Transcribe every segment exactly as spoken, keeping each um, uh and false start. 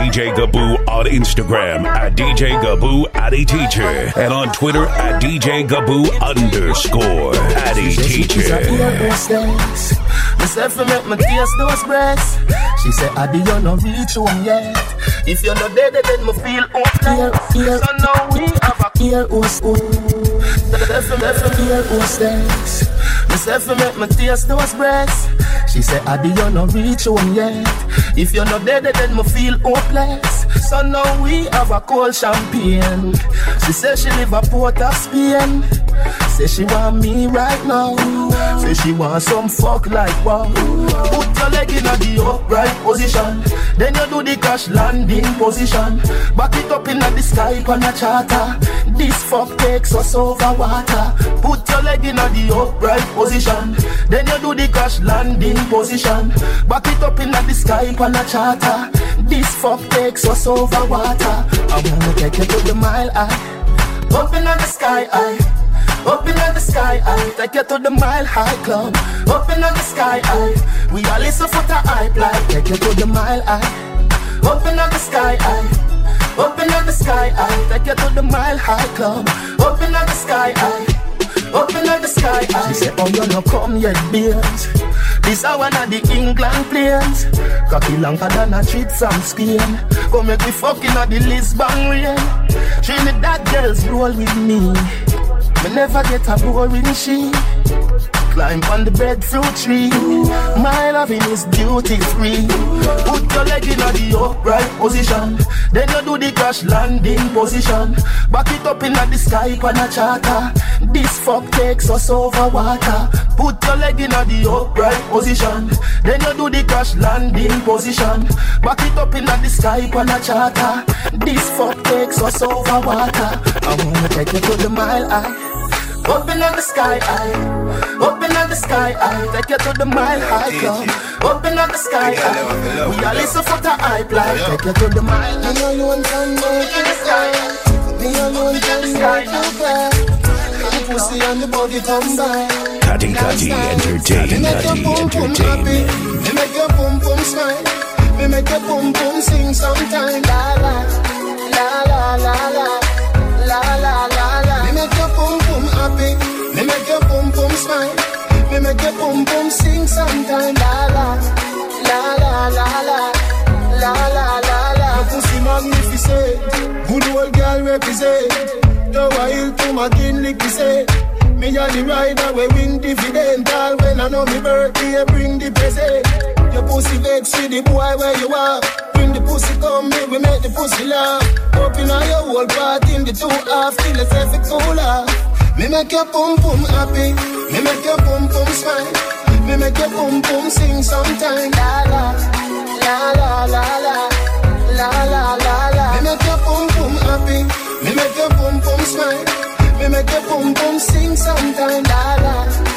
D J Gaboo on Instagram at D J Gaboo Addy Teacher and on Twitter at D J Gaboo underscore Addy Teacher. Myself make my tears those breasts. She said, Addy, you no reach home yet. If you're not dead, then me feel hopeless. So now we have a ear host. Ear hostess. Myself make my tears those breasts. She said, Addy, you no reach home yet. If you're not dead, then me feel hopeless. So now we have a cold champagne. She said she live a Port of Spain. Say she want me right now. Say she want some fuck like wow. Put your leg in the upright position. Then you do the crash landing position. Back it up in the sky on a charter. This fuck takes us over water. Put your leg in the upright position. Then you do the crash landing position. Back it up in the sky on a charter. This fuck takes us over water. I wanna take you to the mile high. Up in the sky high. Up in the sky high. Take you to the mile high club. Up in the sky high. We all listen for the hype like. Take you to the mile high. Up in the sky high. Up in the sky high. Take you to the mile high club. Up in the sky high. Up in the sky high. She said, oh, you no come yet, beers. This are one of the England players. Cocky longer than a trip from Spain. Come make me fucking at the Lisbon rain. Trinidad girls roll with me. Me never get a boring she. Climb on the breadfruit tree. My loving is duty free. Put your leg in the upright position. Then you do the crash landing position. Back it up in the sky on a charter. This fuck takes us over water. Put your leg in the upright position. Then you do the crash landing position. Back it up in the sky on a charter. This fuck takes us over water. I wanna take you to the mile high. Up in the sky high. Up in the sky high. Take you to the mile high club. Up in the sky high. We are listen for the hype like. Take you to the mile high. Me alone can make it sky. Me alone can make it sky. The pussy and the body come by. Cutty Cutty Entertainment. Entertainment. Me make your boom boom smile. Me make your boom boom sing sometime. La la la la la la la la la la. Me make your boom boom happy. Me make your boom boom smile. Me make your boom boom sing sometime. La la la la la la la la la la. Your pussy magnificent. Good old girl represent. The wild to my kin lick say. Me a the rider we win dividend. All when I know me birthday bring the present. Your pussy vex with the boy where you are. Bring the pussy come me we make the pussy laugh. Open all your whole part in the two half till it's every cooler. Me make your pum pum happy. Me make your pum pum smile. Me make your pum pum sing sometime. La la la la la la la la la la. Me make your pum pum happy. Me make your pum pum smile. Me make your pum pum sing sometime. La la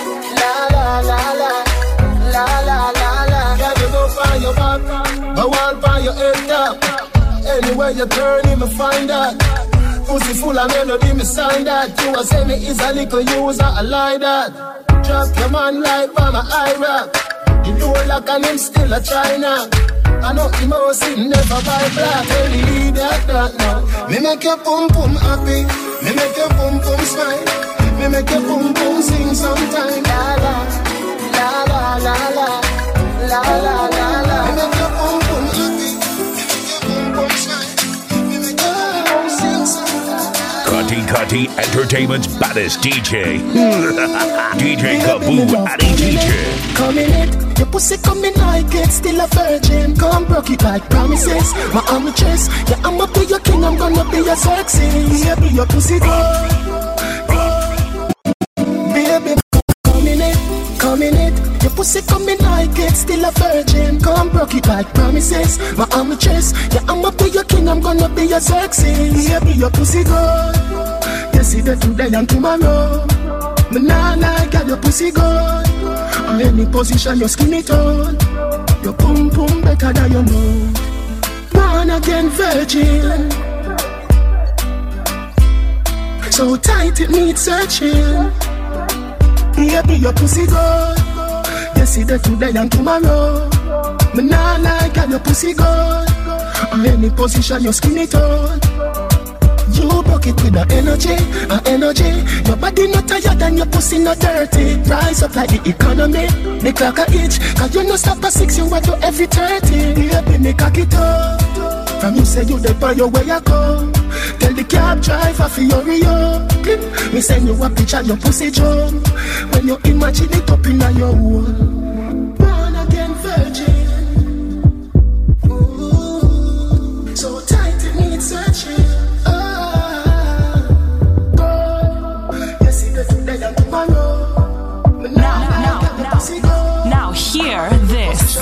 la la la la la la la la. Girl, you go find your back, go on find your head top. Anywhere you turn, you me find that. Pussy full of melody, me sign that. You a say me is a little user, I like that. Drop your man like Mama Iraq. You know like and him still a China. I know emotion never buy black. Tell you that, that now. Me make your pum pum happy. Me make your pum pum smile. Me make your pum pum sing sometime. La la la la la la la la la la. Me make your pum pum happy. Me make your pum pum smile. Me make your pum pum sing sometime. Cutty Cutty Entertainment's baddest D J. D J Gaboo Addy Teacher. Coming in. Your pussy coming like it's still a virgin. Come broke it like promises. My arm the chest. Yeah, I'ma be your king. I'm gonna be your sexy. Yeah, be your pussy girl. Baby, coming in, coming in. Your pussy coming like it's still a virgin. Come broke it like promises. My arm the chest. Yeah, I'ma be your king. I'm gonna be your sexy. Yeah, be your pussy girl. You see that today and tomorrow. Me nah like your pussy girl. On any position, your skinny tone. Your pum pum better than you know. Born again virgin. So tight it needs searching. Yeah, be your pussy girl. You see that today and tomorrow. Me nah like your pussy girl. Any position you skin it on. You bucket with the energy, a energy. Your body not tired and your pussy not dirty. Rise up like the economy, the clock a itch. Cause you no stop at six, you want to every thirty. Baby, me cock it up. From you say you the boy, your way you go. Tell the cab driver for your Rio. Me send you a picture, your pussy jump. When you imagine it up in your wall. Born again virgin. Ooh, so tight it needs searching. Now hear this.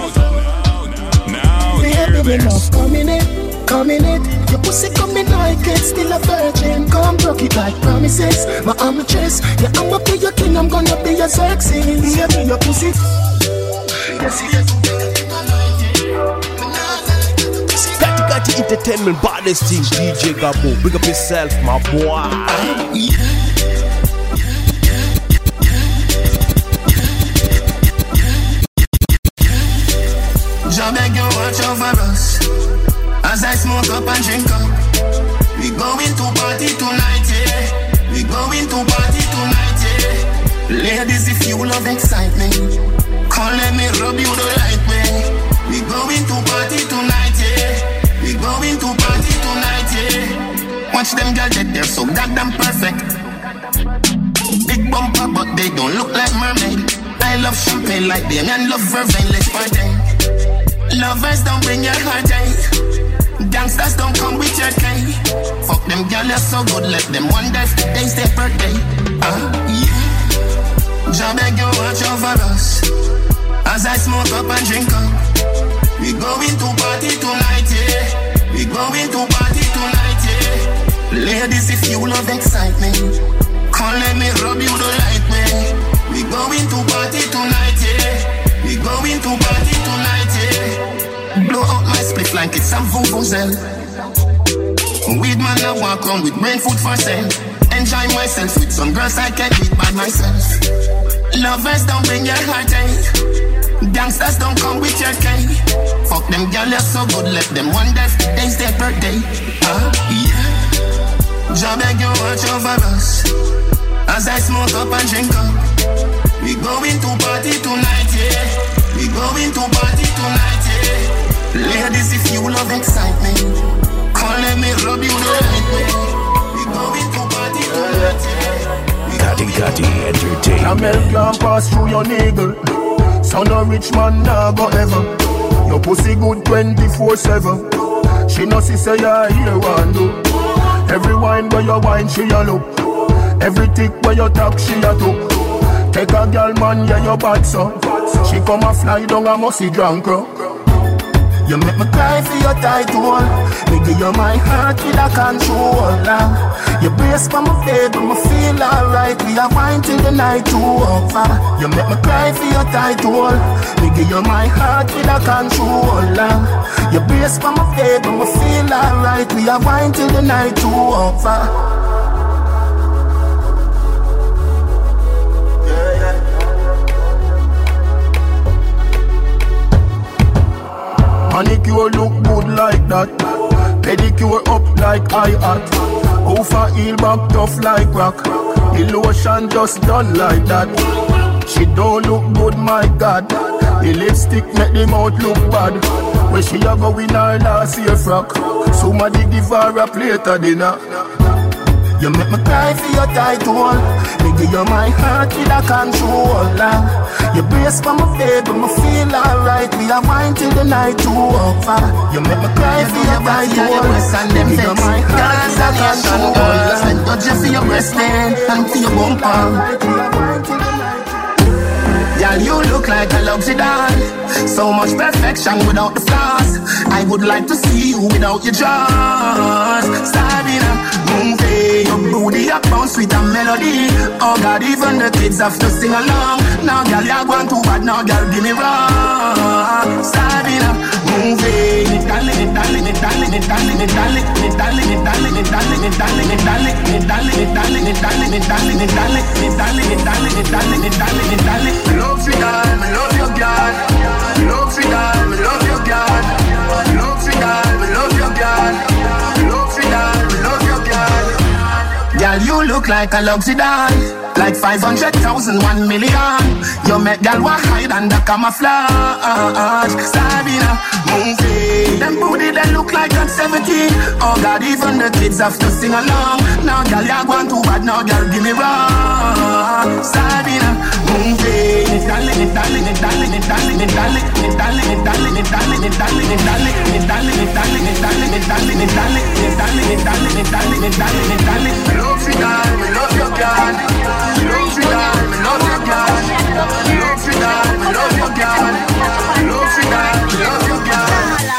Baby, love coming in, coming in. Your pussy coming like it's still a virgin. Come broke it like promises. My amethyst. Yeah, I'm gonna be your king, I'm gonna be your sexy. Baby, your pussy. Got got the entertainment baddest thing, D J Gabo. Big up yourself, my boy. Yeah. I beg you watch over us as I smoke up and drink up. We going to party tonight, yeah. We going to party tonight, yeah. Ladies, if you love excitement, come let me rub you the right way. We going to party tonight, yeah. We going to party tonight, yeah. Watch them girls get there so goddamn perfect. Big bumper but they don't look like mermaid. I love champagne like them and love vervain, let's party. Lovers don't bring your heartache. Gangsters don't come with your cake. Fuck them girls, you're so good. Let them wonder if today's their birthday. Uh, yeah. Jah beg you watch over us as I smoke up and drink up. We going to party tonight, yeah. We going to party tonight, yeah. Ladies, if you love excitement, come let me rub you the right way. We going to party tonight, yeah. We going to party tonight, yeah. Blow out my split like it's some vuvuzela. Weed man, I walk on with brain food for sale. Enjoy myself with some girls I can't beat by myself. Lovers don't bring your heartache. Gangsters don't come with your cake. Fuck them girls, you're so good. Let them wonder if today's their birthday. Uh, yeah. Jah beg you watch over us as I smoke up and drink up. We going to party tonight, yeah. We going to party tonight, yeah. Ladies, if you love excitement, come let me rub you the right way. We going to party tonight, yeah. Catty Catty Entertainment. Camel can't pass through your niggle. Son of rich man nah go ever. Your pussy good twenty-four seven. She no see say ya here one do. Every wine where you wine she a look. Every tick where you talk she a took. Take a girl man, yeah, you bad so. She come a fly down a musty drunk. You make me cry for your title. Me give you my heart with a controller. You brace for my baby, me feel alright. We are wine till the night too over. You make me cry for your title. Me give you my heart with a controller. You brace for my baby, me feel alright. We are wine till the night too over. Manicure look good like that. Pedicure up like hi-hat. Over heel back tough like rock. The lotion just done like that. She don't look good, my God. The lipstick make the mouth look bad. When she a go in her last year frock, somebody give her a plate of dinner. You make me cry for your title. Me give you my heart with a controller. You brace for my baby, me feel alright. We are wine till the night too over. You make me cry for your title. Me give you my heart with a controller. And touch you for your breast and for your bumper. Girl, you look like a luxury doll. So much perfection without the flaws. I would like to see you without your jaws. Sabina, move it. Your booty up bounce with a melody. Oh God, even the kids have to sing along. Now girl, you're going too bad. Now girl, give me wrong. Sabina, move it. Darling, darling, darling, darling, darling, darling, darling, darling, darling, darling, darling, darling, darling, darling, darling, darling, darling, darling, darling, darling. Love you, girl, me love you, girl. Love you, girl, me love you, girl. Love you, girl. look like a luxury doll. Like five hundred thousand, one million. You make gal wa hide under camouflage. Sabina, move it. Them booty that look like I'm seventeen. Oh God, even the kids have to sing along. Now gal, you want too bad, now gal, give me wrong. Sabina, move it. Darling, it darling, it darling, it darling, it darling, it darling, it darling, it darling, it darling, it darling, it darling, it darling, it darling, it darling, it darling, it darling, it darling, it darling, it darling, it darling. Me love you, darling, me love your girl. Me love you, darling, me love your girl. Me love you, darling, me love your girl. Me love you, darling, me love your girl.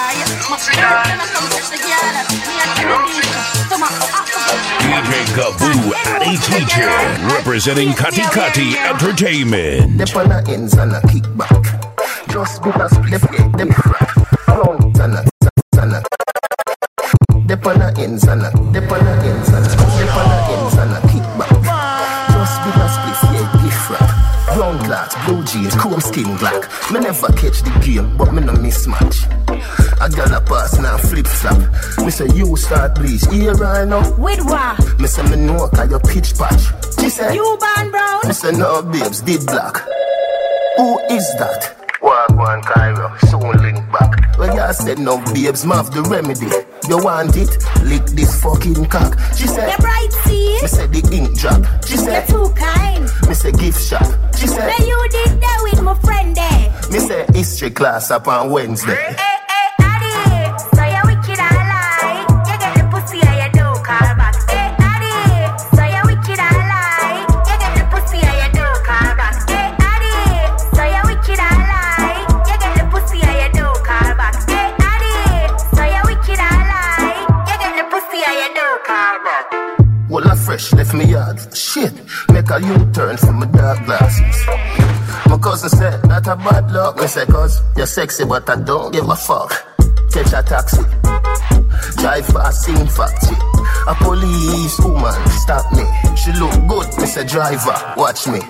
D J Gaboo Addy Teacher, representing Kati Kati Entertainment. Dep on the ends and a kickback. Just because flip it, them crack. Round and a, and a. Dep on the ends and a, dep on the ends and a, dep on the ends and a kickback. Just because flip it, gift wrap. Brown glass, blue jeans, chrome skin black. Me never catch the game, but me no mismatch. I got a pass now flip flop. Me say you start bleach, here right now. With what? Me say me know cause you pitch patch. She said you born brown. Me say no babes, did black. Who is that? Walk one Cairo, soon link back. Well you said no babes, mav the remedy. You want it? Lick this fucking cock. She said you're bright, see? Me say the ink drop. She said you're too kind. Me say gift shop. She said now you did that with my friend there. Me say history class up on Wednesday. Hey, hey, Addy, so you wicked and lie. You get the pussy and you don't call back. Hey, Addy, so you wicked and lie. You get the pussy and you don't call back. Hey, Addy, so you wicked and lie. You get the pussy and you don't call back. Hey, Addy, so you wicked and lie. You get the pussy and you don't call back. Well, I fresh left me yard. Shit, make a U-turn from my dark glasses. My cousin said that a bad luck. Me say cause you're sexy but I don't give a fuck. Catch a taxi, drive fast, sing factory. A police woman stop me. She look good, me say driver, watch me.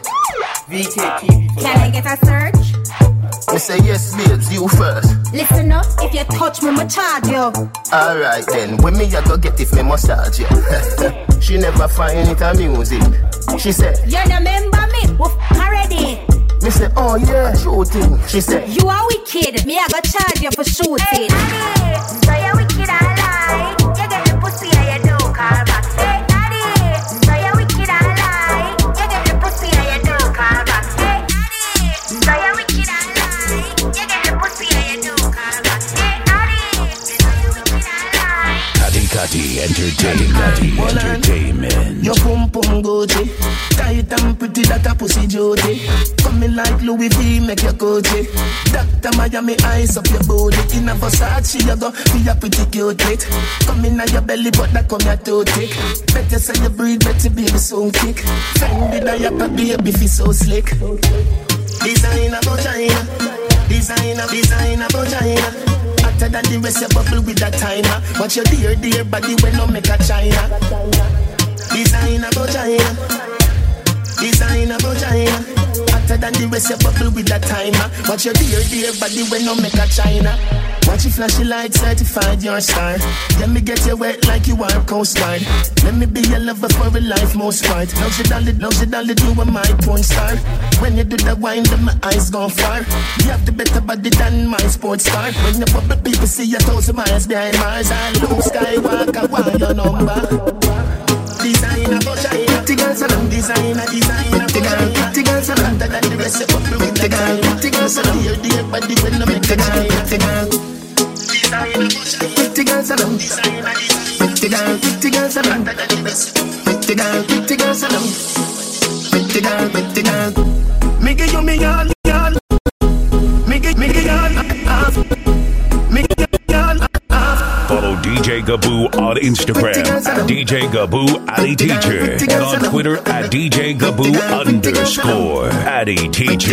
Can I get a search? Me say yes babes, you first. Listen up, if you touch me, I'ma charge you. Alright then, when me I go get if me massage you. She never find it amusing. She said you don't remember me, we f*** already. Me say, oh yeah, shooting. She said, you are wicked. Me I go charge you for shooting. Hey, Addy, so you wicked and lie. You get the pussy and you don't call back. Hey, Addy, so you wicked and lie. You get the pussy and you don't call back. Hey, Addy, so you wicked and lie. You get the pussy and you don't call back. Hey, Addy, so you wicked and lie. Kati Kati Entertainment. Entertainment. your pum pum Gucci, tight and pretty that a pussy Jody. Coming like Louis V, make your Gucci. Doctor Miami, eyes up your booty. In a Versace, you go be a pretty cute it. Coming at your belly, but that come your too thick. Better say you breathe, better baby so kick. Fendi diaper, baby feel so slick. Designer vagina, designer, designer vagina. Hotter than the rest, you bubble with that timer. Watch your dear, dear body when no make a China. Designer vagina, designer vagina. Hotter than the rest, you bubble with that timer. Watch your dear, dear body when no make a China. Watch you flashy light, certified your star. Let me get you wet like you are Coast Guard. Let me be your lover for a life most part. Love you dolly, love you dolly, you are my porn star. When you do the wine, then my eyes gone far. You have the better body than my sports car. When you bubble, people see you a thousand miles behind Mars. I Luke Skywalker, want your number. Designer, vagina, tigger salam. Designer, designer, vagina, tigger salam. Hotter than the rest, you bubble with the guy. Tigger salam, dear, dear body when no make a China. Pretty girl salon, pretty girl, pretty girl salon, pretty girl, pretty girl salon, pretty girl, pretty girl. Me give you me all, all. Me give, me give you all, half. Me give you all, half. Follow D J Gaboo on Instagram at D J Gaboo Addy Teacher and on Twitter at D J Gaboo underscore Addy Teacher.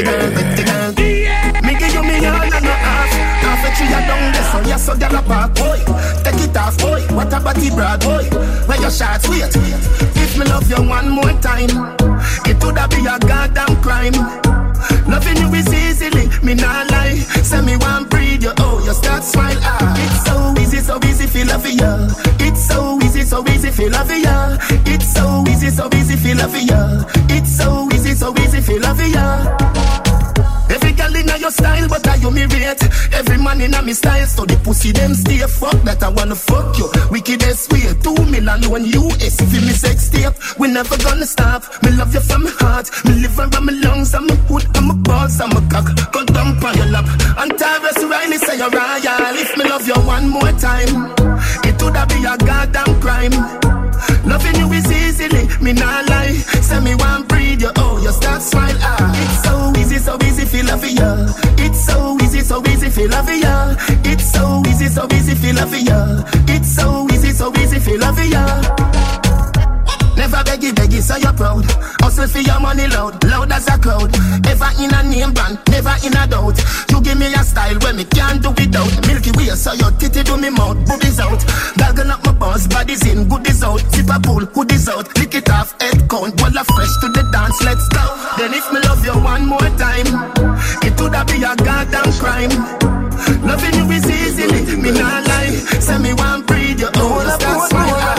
Me give you me all and no half. Half a tree down there, so yes, so get a park, boy. Take it off, boy. What a body broad, boy. Where your shots, wait. If me love you one more time, it would be a goddamn crime. Loving you is easily, me not lie. Say me one breathe, you oh, you start smile. Ah, it's so easy, so easy, feel love you. It's so easy, so easy, feel love you. It's so easy, so easy, feel love ya. It's so easy, so easy feel love ya. Every girl in your style, but I you me rate. Every man in a me style, so the pussy them stay. Fuck that I wanna fuck you. Wickedest way, two million one U S. If you me sex tape, we never gonna stop. Me love you from my heart, me liver and my lungs, I'm a hood, I'm a balls, I'm a cock. Go down on your lap. And Tyrus Riley say you're royal. If me love you one more time, it would be a goddamn crime. Loving you is easily, me not lie. Say me one breathe, you oh, you start smile. Ah, it's so easy, so easy feel love ya. It's so easy, so easy feel love ya. It's so easy, so easy feel love ya. It's so easy, so easy feel love ya. Never beggy beggy, so you're proud. Hustle for your money loud, loud as a crowd. Ever in a name brand, never in a doubt. You give me a style where me can't do without. Milky way, so your titty do me mouth, boobies out. Gargle up my boss, body's in, goodies out. Sip a pool, hoodies out, lick it off, head count. Walla fresh to the dance, let's go. Then if me love you one more time, it would be a goddamn crime. Loving you is easily, me not lie. Say me one breathe, you own a start smile.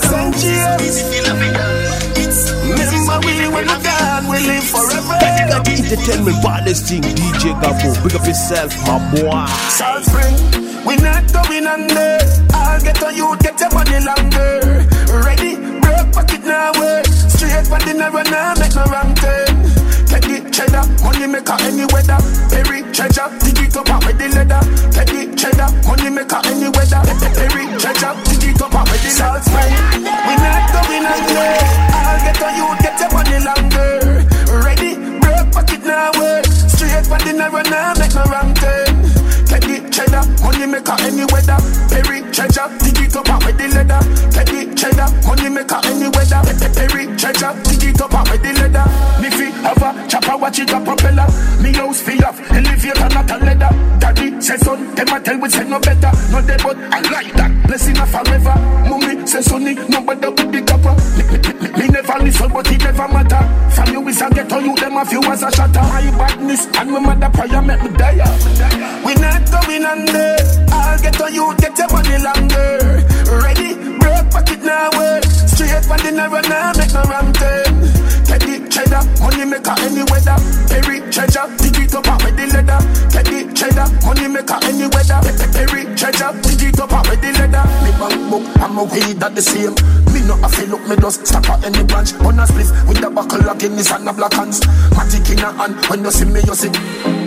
Easy feel love ya. It's remember we when we're gone, we live forever. Got the entertainment baddest thing, D J Gabo. Big up yourself, my boy. South Spring, we not going under. I'll get on you, get your money longer. Ready, broke pocket now, work. Straight for dinner, run now, make no wrong turn. Take the cheddar, money maker any weather. Perry treasure, dig it up with the leather. Take the cheddar, money maker any weather. Perry treasure, dig it up with the South Spring, we not going under. I'll get on you, get your money longer. Ready, broke pocket now, work. Straight for dinner, run now, make no wrong turn. Take the cheddar, money maker any weather. Perry treasure, dig it up with the leather. Take the cheddar, money maker any weather. Perry treasure, dig it up with the leather. Me fi have a chopper, watch it a propeller. Me house fi have elevator, not a leather. Daddy say son, them a tell we say no better. No dead but I like that, blessing a forever. Mummy say sonny, no better with the copper. Me, me, me, me never listen but it never matter. From you is a ghetto, you them a few as a shatter. My badness and my mother prayer make me die. We not going under. I'll get on you, get your money longer. Ready, broke pocket now, work. Straight for dinner, run now, make no wrong turn. Take the cheddar, money maker any weather. Perry treasure, dig it up with the leather. Take the cheddar, money maker any weather. Perry treasure, dig it up with the leather. Me bank book, I'm a weed that the same. Me not a feel look, me just stop at any branch. On a spliff with the buckle of Guinness and the black hands. Matic in a hand, when you see me, you see.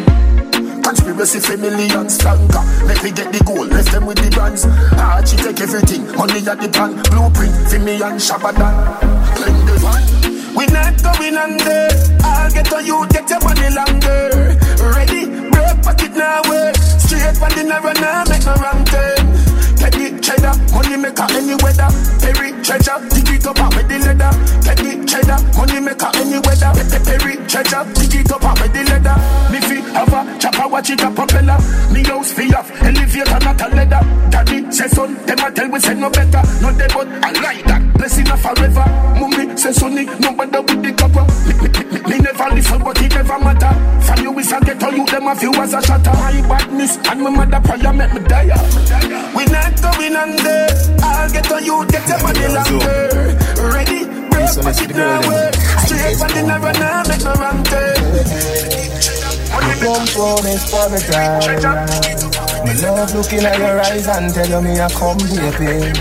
Conspiracy for millions stronger. Make we get the gold, left them with the brands. Archie take everything, money at the plan. Blueprint for me and Shabadan. Clean the van. We not going under. I'll get on you, get your money longer. Ready, broke pocket now, work. Straight for dinner, run now, make no wrong turn. Take the cheddar, money maker any weather. Perry treasure, dig it up with the leather. Take the cheddar, money maker any weather. Perry treasure, dig it up with the leather. Me fi have a chopper, watch it a propeller. Me house fi have elevator, not a leather. Daddy say son, them a tell we say no better. No dead but I like that, blessing a forever. Mummy say sonny, no bother with the copper. Me, me, me, me never listen but it never matter. From you is a ghetto, you them a few as a shatter. My badness and my mother prayer make me die. We not going under. I'll get on you, get your money longer. Ready, break pocket now, work. Straight for dinner, run now, make no wrong turn. Come from this paradise. My love looking at your eyes and tell you me I come baby.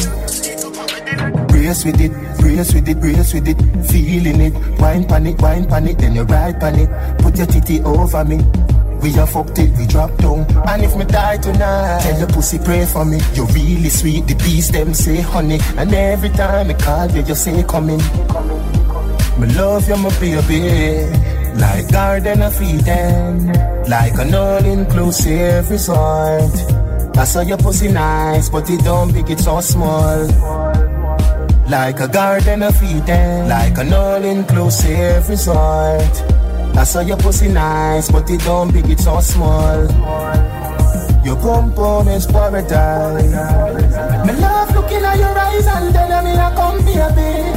Brace with it, brace with it, brace with it. Feeling it, wine pan it, wine pan it. Then you ride pan it, put your titty over me. We a fuck till we drop down. And if me die tonight, tell your pussy pray for me. You're really sweet, the bees them say honey. And every time I call you, you say come in. Me love you, my baby. Like garden of Eden, like an all-inclusive resort. I saw your pussy nice, but it don't big, it's so small. Like a garden of Eden, like an all-inclusive resort. I saw your pussy nice, but it don't big, it's so small. Your pum pum is paradise. Me love looking at your eyes and telling me I come baby.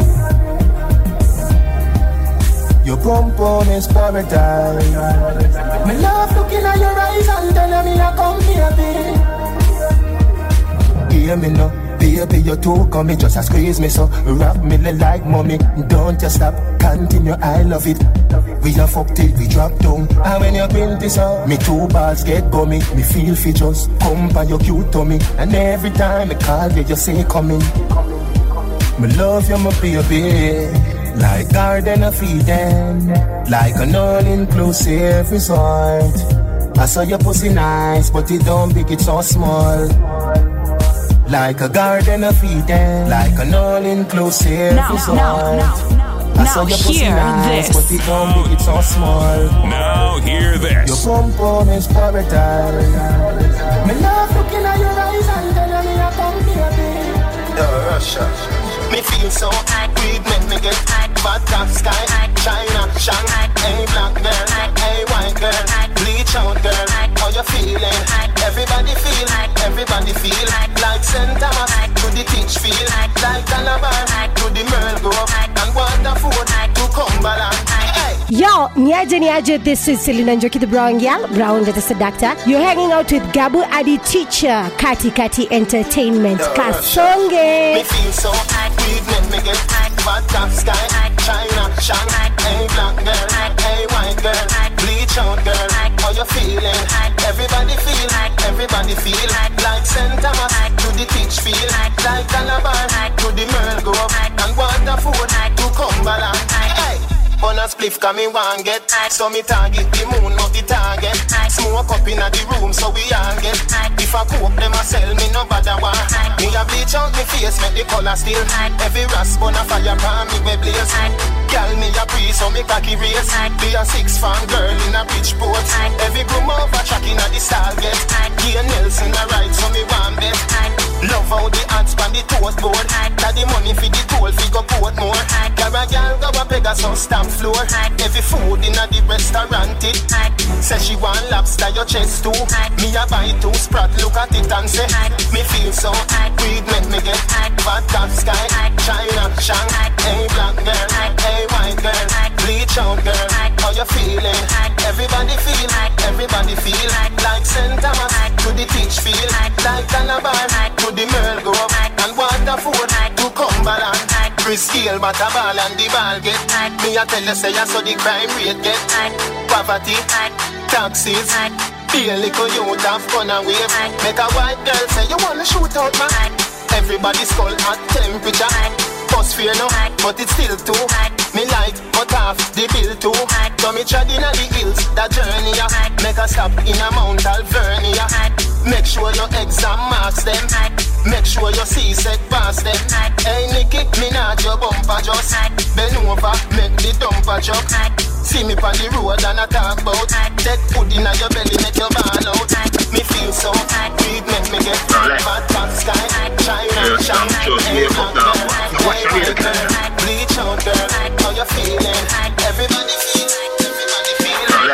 Your pum pum is paradise. Me love looking at your eyes and telling me I come baby. Hear me now. Baby, you too come, just a squeeze me so wrap me like mommy. Don't just stop, continue, I love it. We a fuck till we drop down. And when you build this up, me two balls get gummy. Me feel fi just come by your cute tummy. And every time I call you, you say coming. Me love you, my baby. Like Garden of Eden, like an all-inclusive resort. I saw your pussy nice, but it don't big, it's so small. Like a Garden of Eden, like an all-inclusive now, resort. Now, now, now, I saw your pussy nice, but it don't big, it's so small. Now hear this. Your pum pum is paradise. Me love looking at your eyes and telling me I come baby. Oh, Russia. Me feel so hot, weed make me get hot. Bad top sky, China, Shanghai. Hey black girl, hey white girl, bleach out girl. How you feeling? Everybody feel, everybody feel like Saint Thomas to the teach feel like Calabar to the Merle Grove and Waterford to Cumberland. Yo, Nyaja Nyaja, this is Selena Njoki the Brown Gal, Brown the Seductor. You're hanging out with Gabu Adi Teacher, Kati Kati Entertainment, Kasonge. Me feel so hot, weed make me get hot. Bad top sky, China, Shanghai. Hey black girl, hey white girl, bleach out girl. How you feeling? Everybody feel, everybody feel like Saint Thomas to the teach feel like Calabar to the Merle Grove and Waterford to Cumberland. Hey. On a spliff come me one get, so me target the moon of the target. Smoke up in the room so we all get. If I cook them a sell me no bother one. Me a bleach out me face make the color still. Every rasp on a fire pan me we blaze. Girl me a breeze so me cocky race. Be a six fan girl in a Bridgeport. Every groom over track in a the stall get. Ian Nelson a ride so me one bet. Love how the ants pan the toast board. That the money for the toll fi go port more. Girl a girl go a Pegasus stamp floor. Every food in a the restaurant it. Say she want lobster your chest too. Me a buy two sprat look at it and say me feel so weed make me get bad top sky China Shanghai. Hey black girl, hey white girl, bleach out girl. How you feeling? Everybody feel, everybody feel like Saint Thomas to the teach feel like Calabar to the Merle Grove and Waterford to Cumberland. Chris Scale but a ball and the ball get. Me a tell you say I saw the crime rate get. Poverty, taxes, be a little youth have fun and wave. Make a white girl say you wanna shoot out man. Everybody skull at temperature. Bus fear no, but it's still too. Me light, but half the bill too. So me tread in the hills, that journey ya. Make a stop in a Mount Alvernia. Make sure your exam marks them. Make sure your C-set pass them. Hey Nicky, me not your bumper just. Bend over, make the dumper jump. See me on the road and I talk about. Take food in your belly, make your ball out. Me feel so weed make me get bad top sky. China, Shanghai, hey black girl, hey white girl, bleach out girl. How you feeling? Everybody feel, everybody feel.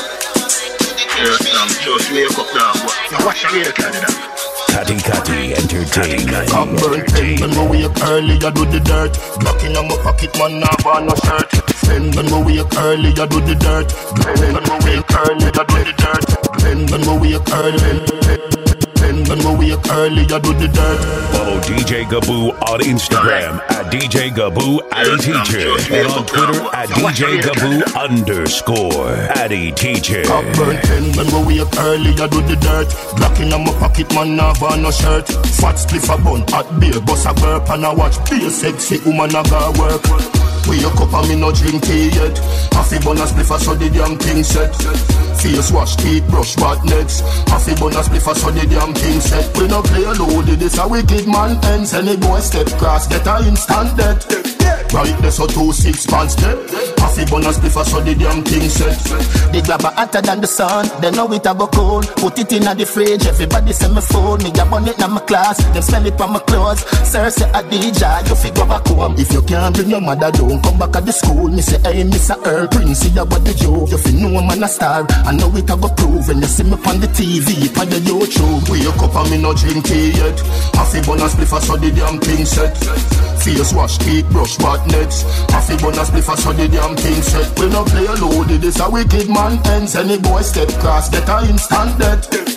Yes, I'm just wake up now. Now watch your Canada. Kati Kati Entertainment. Come burn ten when we wake early, I do the dirt. Glock in my pocket, man, now buy no shirt. Then when we wake early, I do the dirt. Then when we wake early, I do the dirt. Then when we wake early. Then when we wake early, I do the dirt. Follow D J Gaboo on Instagram at D J Gaboo Addy Teacher and on Twitter at D J Gaboo underscore Addy Teacher. Up burn ten when we wake early, I do the dirt. Glock in my pocket, man, now buy no shirt. Fat spliff a bun, hot beer, bust a burp and I watch be a sexy woman a go work. Wake up and me no drink tea yet. Half a bun a spliff a so the damn thing set. Face wash, teeth brush, bad necks. Half a bun a spliff a so the damn thing set. We no play loaded, this a wicked man ends. Any boy step cross, get a instant death. Right there so two six pants step. Half a bun a spliff a so the damn thing set. The grabber hotter than the sun, they know it a go cold. Put it in the fridge, everybody say me phone. Me a bun it in my class, them smell it from my clothes. Sir say a D J, you fi go back home. If you can't bring your mother down, come back at the school. Me say hey, Mister Earl Prince, see ya what the joke. You fi know man a star, I know it a go prove. When you see me on the T V, on the YouTube. Wake up and me no drink tea yet. Half a bun a spliff a so the damn thing set. Face wash, teeth brush, bad necks. Half a bun a spliff a so the damn thing set. We no play loaded, this a wicked man ends. Any boy step cross, get a instant death.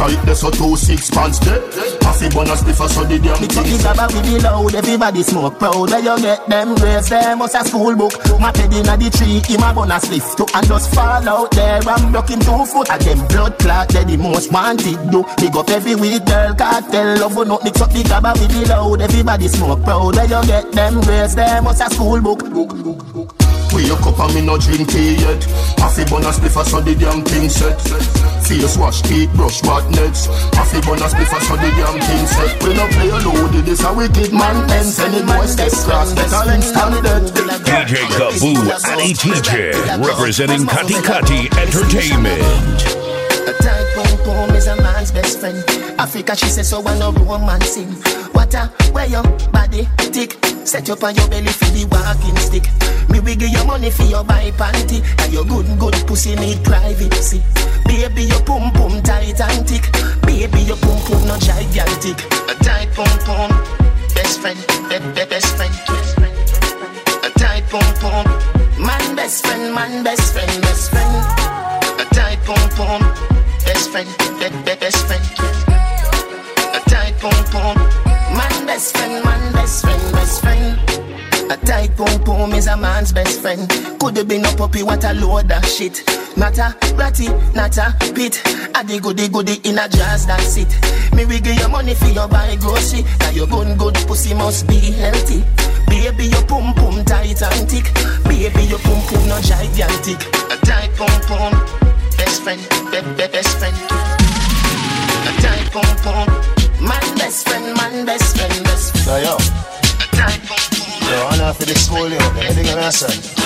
tight, there's a two six pants there. Coffee bonus before so the damn thing. thing. Me talk about with the loud, everybody smoke proud. Where you get them grades, them us a school book. My head inna the tree, him a bonus lift to and just fall out there and broke him two foot. And them blood clot, they the most wanted do. Big up every week, girl, cartel love will not mix up the gabba with the loud. Everybody smoke proud. Where you get them grades, them us a school book. Wake up and me no drink tea yet. Coffee bonus before so the damn thing set. Face wash, teeth brush, bad nets. Coffee bonus before so the damn thing set. We no play loaded, this a wicked man ends. Any boy step cross, better instant dead. D J Gaboo Addy Teacher, representing Kati Kati Entertainment. A tight pom pom is a man's best friend. Africa, she says so, I no romancing. What a where your body tick. Set up on your belly for the walking stick. Me will give you money for your buy panty. And your good good pussy need privacy. Baby, your pum pum tight and thick. Baby, your pum pum no gigantic. A tight pum pum, best friend, be, be, best friend. A tight pum pum, man best friend, man best friend, best friend. A tight pum pum, best friend, be, be, best friend. A tight pum pum, man best friend, man best friend, best friend. A tight pum pum is a man's best friend. Could have been a puppy, what a load of shit. Not a ratty, not a pit. A the goody goody in a jazz, that's it. Me will give you money for your buy grocery. Now your good good pussy must be healthy. Baby, your pum pum tight and thick. Baby, your pum pum no gigantic. A tight pum pum, best friend, be, be, best friend. A tight pum pum, man best friend, man best friend, best friend. So yo, a tight pum pum. Yo, I'm not for the school, yo. Anything I'm asking.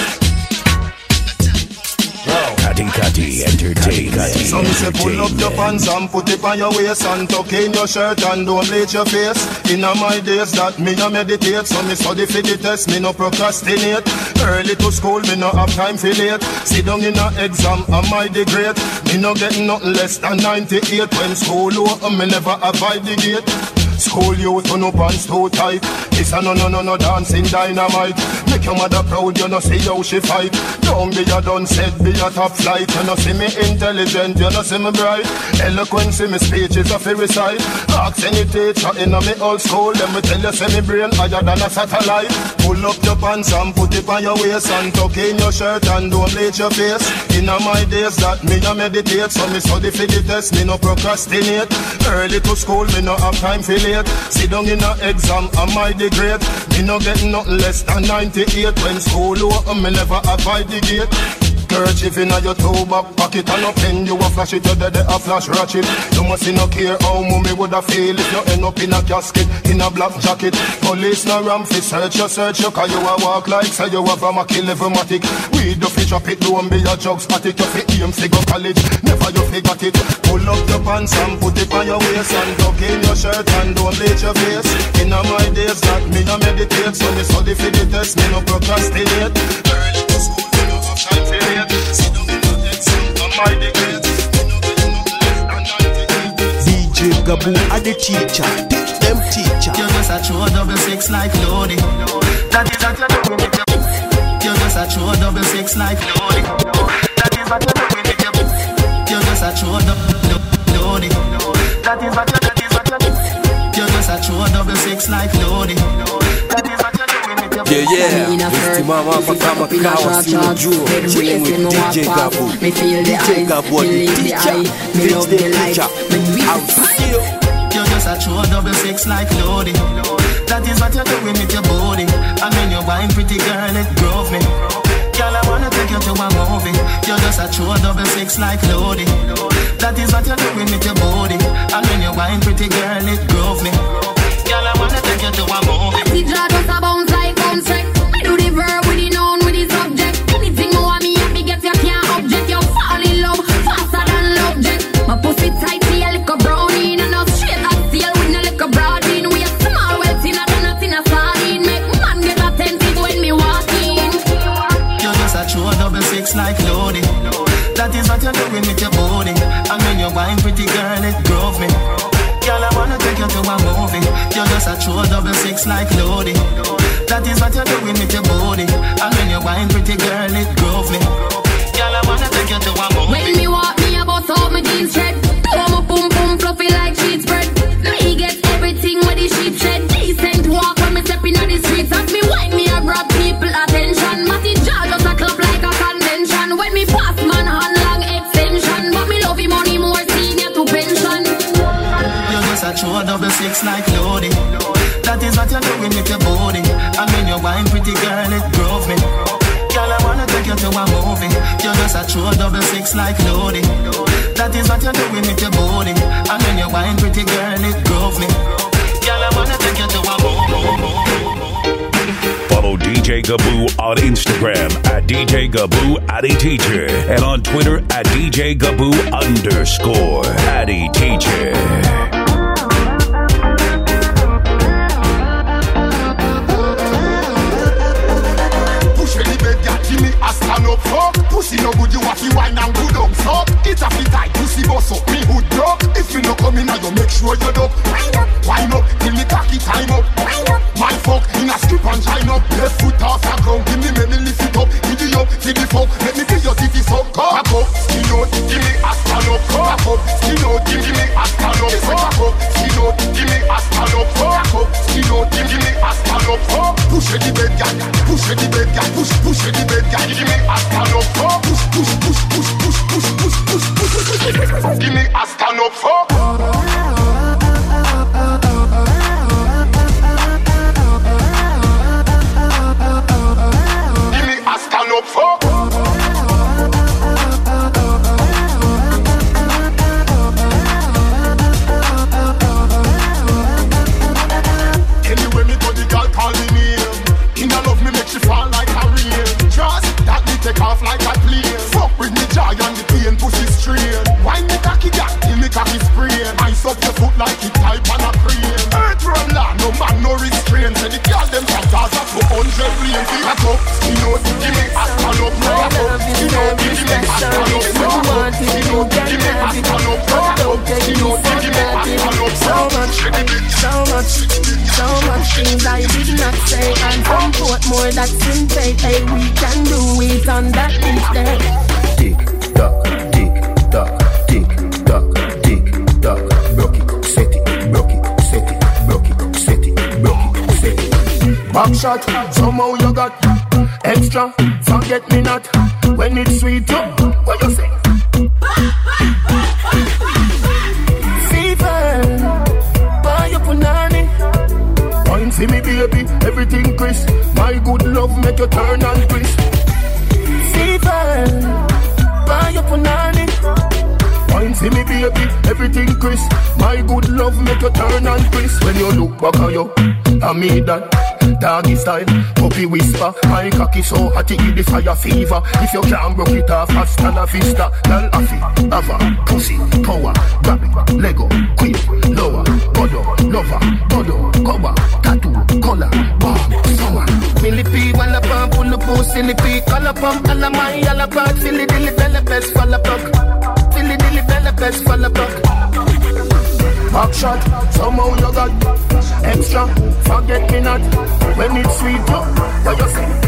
Kati Kati Entertainment. So me say pull up your pants and put it on your waist and tuck in your shirt and don't bleach your face. Inna my days that me no meditate, so me study for the test, me no procrastinate. Early to school, me no have time for late. Sit down in a exam, am I the great? Me no get nothing less than ninety-eight. When school over, me never abide the gate. School youth, no pants too tight. This a no no no no dancing dynamite. Make your mother proud, you no see how she fight. Don't be a done set, be a top flight. You no see me intelligent, you no see me bright. Eloquence in me speech is a free recite. Ask any teacher in a me old school, let me tell you say me brain higher than a satellite. Pull up your pants and put it on your waist and tuck in your shirt and don't bleach your face. In my days that me no meditate, so me study for the test, me no procrastinate. Early to school, me no have time for late. Sit down in a exam, am I the great? Me no get nothing less than ninety-eight. When school over, me never abide the gate. Kerchief inna your toe back pocket and no pen, you a flash it, you dead a flash ratchet. You must no care how mommy woulda feel if you end up in a casket, in a black jacket. Police no ram fi search you, search you, cause you a walk like say you have a Mackie level-matic. We do fi drop it, don't be a jug static. You fi aim fi go college, never you fi got it. Pull up your pants and put it on your waist and tuck in your shirt and don't bleach your face. Inna my days that me no meditate, so me study fi the test, me no procrastinate. Early to school, me no have time fi late. Sit down in the exam, am I the great? Me no get nothing less than ninety-eight. D J Gaboo Addy Teacher, teach them teacher. You just a true double six like Lodi. That is what you're doing with your. You just a true double six like Lodi. That is what you're doing with your. You just a true double Lodi. That is what you're. That is what you're doing. You just a true double six like Lodi. That is what you're doing with your. Yeah, yeah. Mister Mama, Papa, Kawa, Sino, Drew, chilling with D J Gaboo. Me feel the eyes, me leave the eye, me love the life, me do it. You just a true double six like Lodi. That is what you're doing with your body. And when you're wine pretty girl, it drove me. Girl, I wanna take you to a movie. You just a true double six like Lodi. That is what you're doing with your body. And when you're wine pretty girl, it drove me. Girl, I wanna take you to a movie. The jaw just a bounce like bounce track. I do the verb with the noun with the subject. Anything you want me, me get you can't object. You fall in love faster than love jet. My pussy tight, see a little brownie and not straight as steel with no little broadine. We a small wealthy, not a nothing a sardine. Make man get attentive when me walk in. You just a true double six like Lodi. That is what you're doing with your body. And when you're wine pretty girl, it drove me. Girl, I wanna take you to a movie. You're just a true double six like Lodi. That is what you're doing with your body. And when you're wine pretty girl, it drove me. Girl, I wanna take you to a movie. When me walk, me a bust out my jeans red. Blow my boom boom, flop six like loading. That is what you're doing with your body. And when you wine, pretty girl, it drove me. Girl, I wanna take you to a movie. You're just a true double six like loading. That is what you're doing with your body. And when you wine, pretty girl, it drove me. Girl, I wanna take you to a movie. Follow D J Gaboo on Instagram at D J Gaboo Addy Teacher and on Twitter at D J Gaboo underscore Addy Teacher. Stand up, fuck. Pussy no good, you have to wine and good up, fuck. It's a fit tight, pussy boss up, me hood broke. If you no come in, you make sure you're up. Wind up, wind up, till me cocky time up. Wind up, my fuck, in a strip and shine up. Left foot off the ground, give me, make me lift it up. Give you up, till the fuck, let me feel your titty suck. Cock up, skin out, give me a stand up. Cock up, skin out, give me a stand up. Cock up, skin out, give me a stand up. Cock up, skin out, give me a stand up. Push the bed, guy, push the bed, guy, push, push the bed, guy. Give me a stand up for. Push, push, push, push, push, push, push, push, push. Give me a stand up for. Give me a stand up for. Anyway, me go the girl call me name. In the love me make she fall like a rain. Trust that me take off like a plane. Fuck with me jaw and the pain push it straight. Why me cocky gat till me cocky sprain. Ice up your foot like it type on a crane. Earth run la, no man no restraint. Say the girl them from Gaza to hundred rain. Back up, you know, give me a stand up. Back up, you know, give me a stand up. Back up, you know, give me a stand up. Back up, you know, give me a stand up. So much, so much, so much things I did not say. And from Portmore that's in play. Hey, we can do it on that beach there. Tick tock, tick tock, tick tock, tick tock. Broke it, set it, broke it, set it, broke it, set it, broke it, set it. Back shot, somehow you got extra. Forget me not when it's sweet. You, what you say? Fever, buy your punani. Wine see me baby, everything crisp. My good love make you turn and crisp. Fever, buy your punani. Wine see me baby, everything crisp. My good love make you turn and crisp. When you look back at you, I mean that doggy style, puppy whisper. My cocky so hot it give the fire fever. If you can't broke it off, hasta la vista. Girl affy, ava, pussy, power. Grab it, Lego, quick, lower. Godo, lover, godo, cover. Tattoo, color, bomb, summer. Millipede, walla pump, pull the post, silly pea. Color pump, alla my, alla part. Silly dilly, bella best, fall plug. Silly dilly, bella best, fall plug. Back shot, somehow you got extra. Forget me not when it's sweet. You, what you say?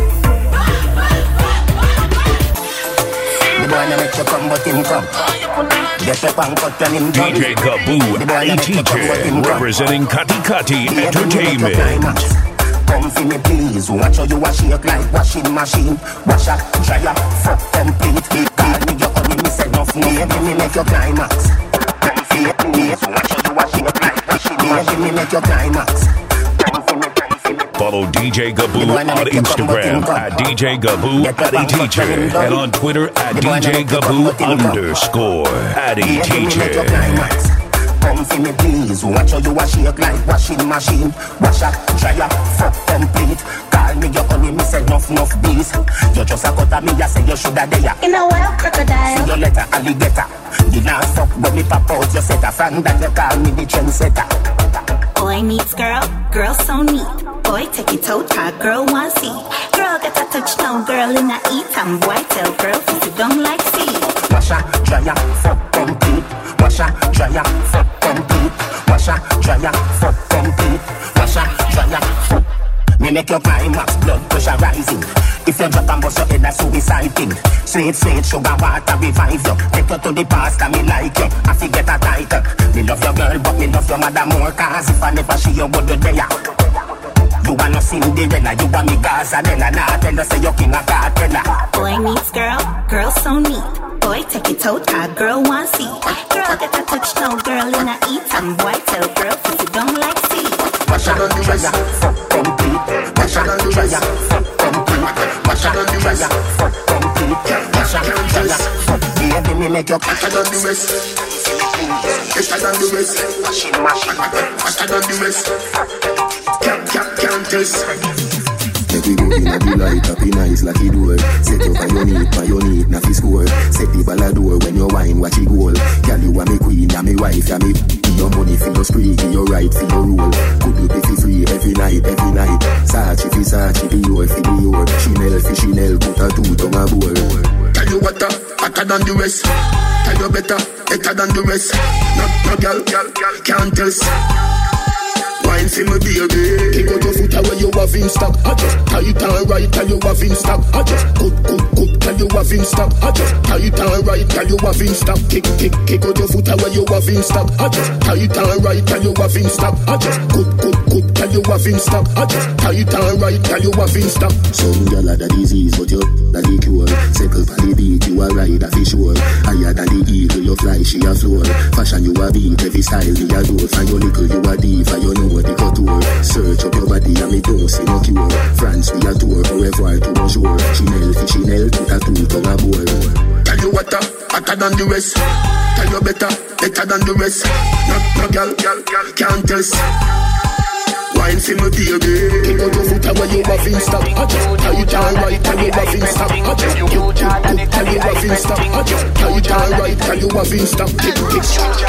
The boy no make you come, but him come. Get up and cut and him D J Gaboo Addy Teacher representing Kati Kati Entertainment. Come see me please. Watch how you wash shake like washing machine. Wash up, dry up, fuck complete. Call me your honey, me say enough name. Let me make your climax. Come see me please. Watch how you wash shake like washing machine. Let me make your climax. Follow D J Gaboo on Instagram at D J Gaboo Addy Teacher and on Twitter at D J Gaboo underscore Addy Teacher. Come see me please. Watch how you wash shake like washing machine. Wash up, dry up, fuck complete. Call me your honey, me say enough, enough bees. You just a cut at me, you say you shoulda there. In a wild crocodile. See your letter, alligator. The last fuck when me pop out, you set a fan that you call me the trendsetter. Boy meets girl, girl so neat. Boy take it toe tag, girl want see. Girl get a touchdown, girl in a eat. And boy tell girl to sit down like see. Wash up, dry up, fuck complete. Wash up, dry up, fuck complete. Wash up, dry up, fuck complete. Wash up, dry up, fuck. Me make your climax, blood pressure rising. If you drop and bust your head, that's suicide thing. Sweet, sweet, sugar, water, revive you. Take you to the past, and me like you. I forget a title. Me love your girl, but me love your mother more. Cause if I never see you, go to there. You are no Cinderella, you are me Gaza, Nella. Nah, tell us say you king of cartella. Boy meets girl, girl so neat. Boy, take it out, a girl want see. Girl get a touchdown, girl in a eat. And boy, tell girl if you don't like see. Watch out on the rest, fuck complete. Watch out on the rest, fuck complete. Watch out on the rest, fuck complete. Watch out on the rest, fuck baby, me make you catch out on the rest. Catch out on the rest, machine, machine. Watch out on the rest, can't, can't, can't test. Make we go in a the light up in eyes like it door. Set up on your need, on your need, na fi score. Set the ball a door when you wine, watch it goal. Girl, you a me queen, a me wife, a me. Give your money for your spree, give your right for your rule. Could you be free every night, every night? Sachi fi Sachi, be your fi be your. Chanel fi Chanel, put a two tongue a bowl. Tell you what, uh, hotter than the rest. Tell you better, better than the rest. No, no girl, girl, girl, can't test. Wine for me baby. Kick out your foot away, you have in stock. I just tight and right, tell you have in stock. I just good, good, good, tell you have in stock. I just tight and right, tell you have in stock. Kick, kick, kick out your foot away, you have in stock. I just tight and right, tell you have in stock. I just good, good, good, tell you have in stock. I just tight and right, tell you have in stock. Some gyal a the disease, but you not the cure. Circle for the beat, you a ride a fish sure. Higher than the eagle, you fly, she a floor. Fashion you a beat, every style me a do. For your little, you a diva, you know the couture. Search up your body and me don't see no cure. France we a tour, forever to bonjour. Chanel fi Chanel, put a two tongue a bowl. Tell you what, uh, hotter than the rest. Tell you better, better than the rest. No, no girl, girl, girl, can't test. Wine for me baby. Kick out your foot away, you have in stock. I just tight and right, tell you have in stock. I just good, good, good, tell you have in stock. I just tight and right, tell you have in stock. Kick, kick.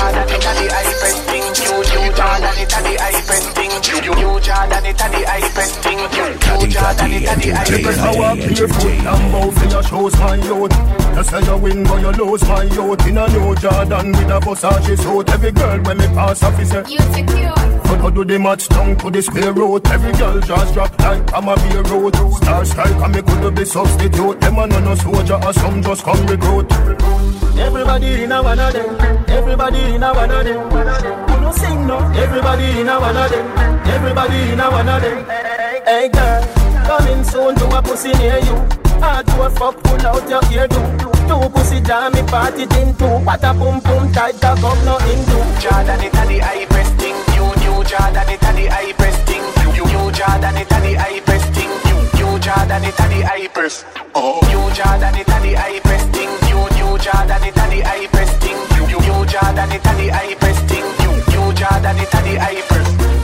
Power barefoot and bow for your shows, my youth. You say you win but you lose, my youth. In a new Jordan with a Versace suit. Every girl when me pass off is a you secure. But how do they match down to the square root? Every girl just drop like I'm a beer road. Star strike and me could be substitute. Them a no no soldier or some just come recruit. Everybody in a one of them. Everybody in a one of them. Who no sing no? Everybody in a one of them. Everybody in a one of them. Hey girl, coming soon to a pussy near you. Hard to a fuck, pull out your ear do. Two pussy jam me party tin two. What a boom boom tight dog up no into. Jordan it a the high press thing. You new Jordan it a the high press thing. You new Jordan it a the high press thing. You new Jordan it a the high press. Oh, new Jordan it a the high press thing. You new Jordan it a the high press thing. You new Jordan it a the high press thing. You new Jordan it a the high press.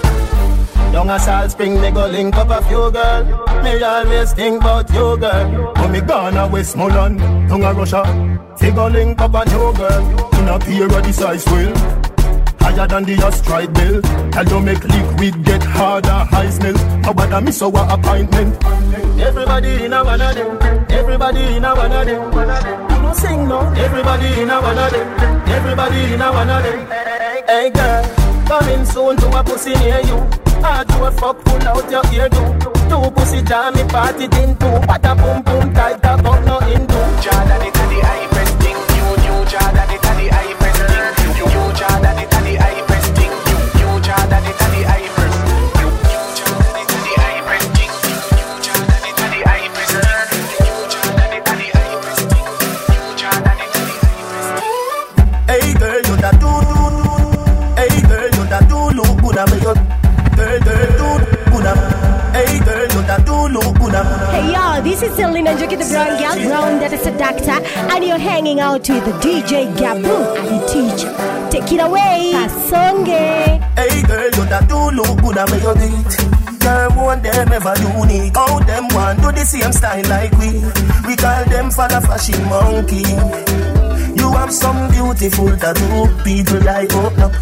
Young as Salt Spring, me go link up a few girl. Me always think about you, girl. When me gone a Westmoreland, young a Russia. They go link up a new girl. In a pair of the size will. Higher than the astride bill. Tell you make liquid get harder, high smell. How about a miss our appointment? Everybody in a one of them. Everybody in a one of them. You no sing no. Everybody in a one of them. Everybody in a one of them. Hey girl, coming soon to a pussy near you. Hard to a fuck, pull out your ear do. Two pussy jam me party tin two. What a boom boom tight up but no into. Jordan it a the high press thing. You new Jordan it a the high press thing. You new Jordan it a the high press thing. You new Jordan it a the high press. You new Jordan it a the high press thing. You new Jordan it a the high press thing. You new Jordan it a the high press thing. You Jordan it a the high press thing. Hey girl, you da do do. Hey girl, you da do look good at me. Girl, girl, do good up. Hey girl, you da do look good up. Hey y'all, this is Selena Njoki the Brown Girl, Brown that is a doctor, and you're hanging out with the D J Gabu and the teacher. Take it away, Kasonge. Hey girl, you da do look good at me, you beat. Girl, won't them ever unique. How them want do the same style like we. We call them for the fashion monkey. You have some beautiful tattoo, people like open up.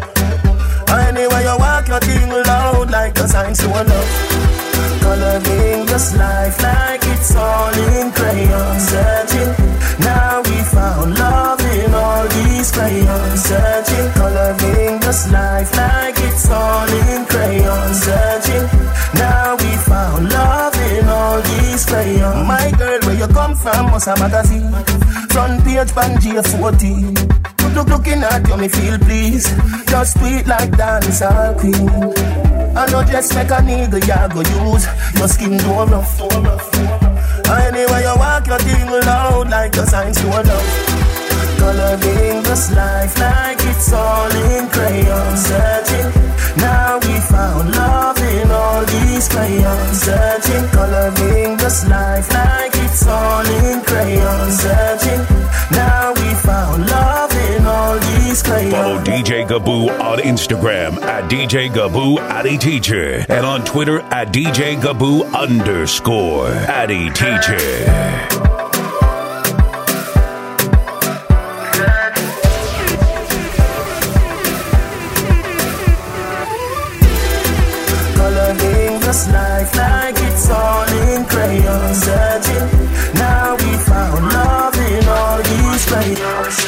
Anyway, you walk your thing loud like the signs to love. Coloring this life like it's all in crayon. Searching, now we found love in all these crayons. Searching, coloring this life like it's all in crayon. Searching, now we found love in all these crayons. My girl, where you come from, Musa Magazine. Front page, Banjia fourteen. Look, looking at you, me feel please. Just sweet like dancehall queen. I know just make a nigga ya go use. Your skin too rough. Anyway you walk your thing loud like the signs to a love. Coloring this life like it's all in crayons. Searching, now we found love in all these crayons. Searching, coloring this life like it's all in crayons. Searching, now we found love in all these crayons. Follow D J Gaboo on Instagram at D J Gaboo Addy Teacher and on Twitter at D J Gaboo underscore Addy Teacher. This life like it's all in crayons. Searching, now we found love in all these crayons.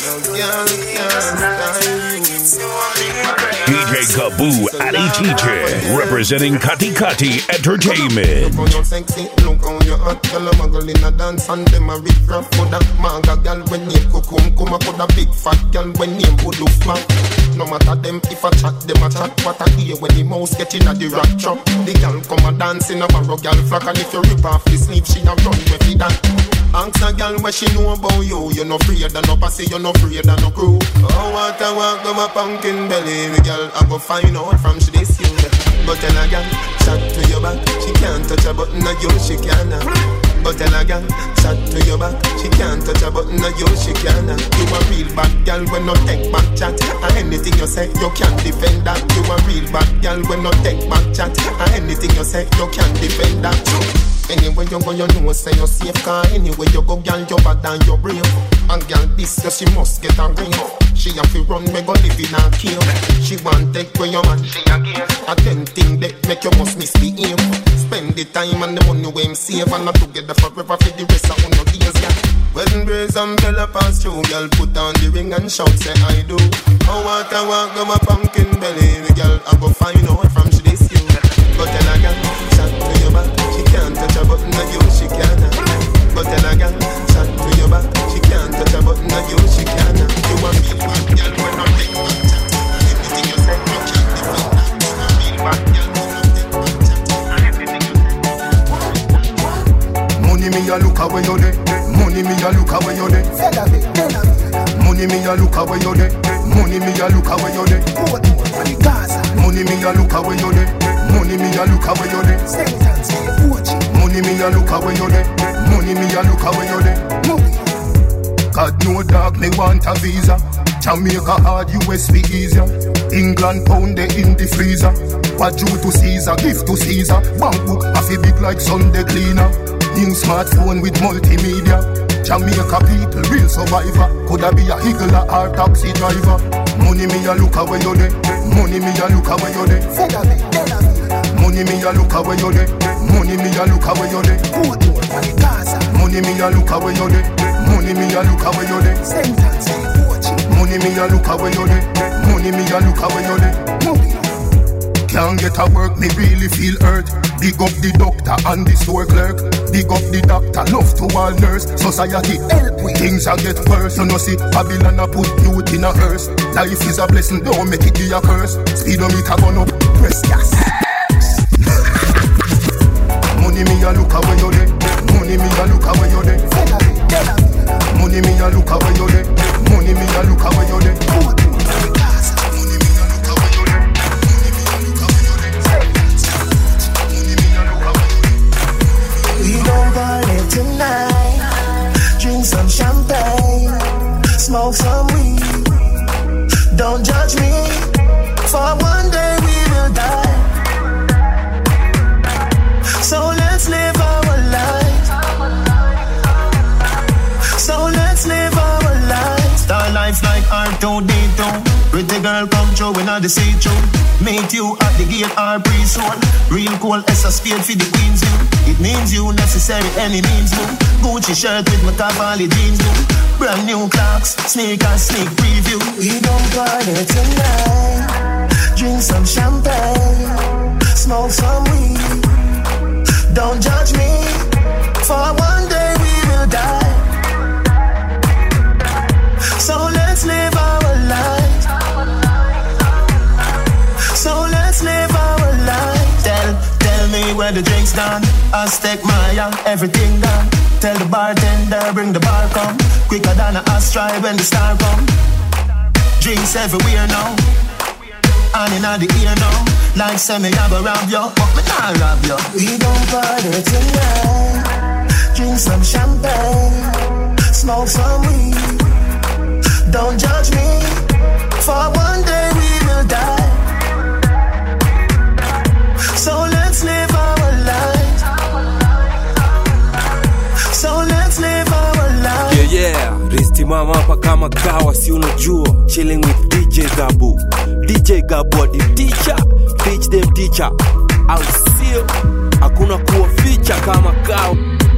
D J Gaboo Addy Teacher representing Kati Kati Entertainment. Look how you sexy, look how you hot. Girl a muggle in a dance and them a rip rap for that manga. Girl when name Kukum come up with a big fat girl when name Kudu Flat. No matter them if I chat, them a chat. What I hear when the mouse get in a the rock trap. The girl come a dance in a barrow girl flock. And if you rip off the sleeve, she a run with it that. Ask a girl what she know about you. You no afraid of no pussy, you no afraid of no crew. Oh what I walk on my pumpkin belly. The girl I go find out from she this you. But tell a girl, chat to your back. She can't touch a button of you, she can. But tell a girl, chat to your back. She can't touch a button of you, she can. You a real bad girl when no take back chat. And anything you say, you can't defend that. You a real bad girl when no take back chat. And anything you say, you can't defend that. Anyway you go, you know say you're safe. Cause anyway you go, girl, you bad and you brave. And girl, this girl, she must get a ring. She have to run, we go live in a cave. She want take where your man, she a give. A ten thing that make you must miss the aim. Spend the time and the money we him save. And not together forever for the rest of no days, yeah. When breeze umbrella pass through, girl, put on the ring and shout, say I do. Oh, what I walk on my pumpkin belly. The girl, I go find out from she this you. But tell a girl, chat to your back. She can't touch a button of you, she can. But tell a girl, chat to your back. She can't touch a button of you, she can. You a real bad girl when no take back chat. Anything you say, you can't defend that. You a real bad girl when no take back chat. Anything you say. Money me a look away you dey. Money me a look away you dey. Money me a look away you dey. Money me a look away you dey. Money me a look away you dey. Money me a look away you dey. Money me a look away you dey. Money me a look away you dey. God no dog me want a visa. Jamaica hard, U S be easier. England pound they in the freezer. What due to Caesar, gift to Caesar. Bank book half a big like Sunday cleaner. New smartphone with multimedia. Jamaica people, real survivor. Coulda be a higgler or taxi driver. Money me a look away you dey. Money me a look away you dey. Money me a look away you dey. Money me a look away you dey. Money me a look away you dey. Money me a look away you dey. Money me a look away you dey. Money me a look away you dey. Can't get a work, me really feel hurt. Big up the doctor and the store clerk. Big up the doctor, love to all nurse. Society help with things a get worse. You know see, Babylon a put youth in a hearse. Life is a blessing, don't make it be a curse. Speedometer gone up, press gas. Money me a look away you dey. Money me a look away you dey. Money me a look away you dey. Money me a look away you dey. We gon' party tonight. Drink some champagne. Smoke some weed. Don't judge me. For one day we will die. So let's live our life. So let's live our life. Star life like R two D two. Pretty girl come through when I the see through. Meet you at the gate or pre-soul. Real cool as a spade for the queens view. It means you necessary any means move. Gucci shirt with my Cavalli jeans blue. Brand new clocks, sneakers, sneak preview. We gon' party tonight. Drink some champagne. Smoke some weed. Don't judge me. For one day we will die. So let's live our life. So let's live our life. Tell, tell me where the drinks done. Aztec Maya, everything done. Tell the bartender, bring the bar come. Quicker than a Astra when the star come. Drinks everywhere now. And in the ear now. Like say me I go rob you, but me not rob you. We gon' party tonight. Drink some champagne. Smoke some weed. Don't judge me. For one day we will die. So let's live our lives. So let's live our lives. Yeah, yeah. Ristimama hapa kama kawa si unajua. Chilling with D J Gabu. D J Gabu the teacher. Teach them teacher. I'll see you. Hakuna kuwa feature kama kawa.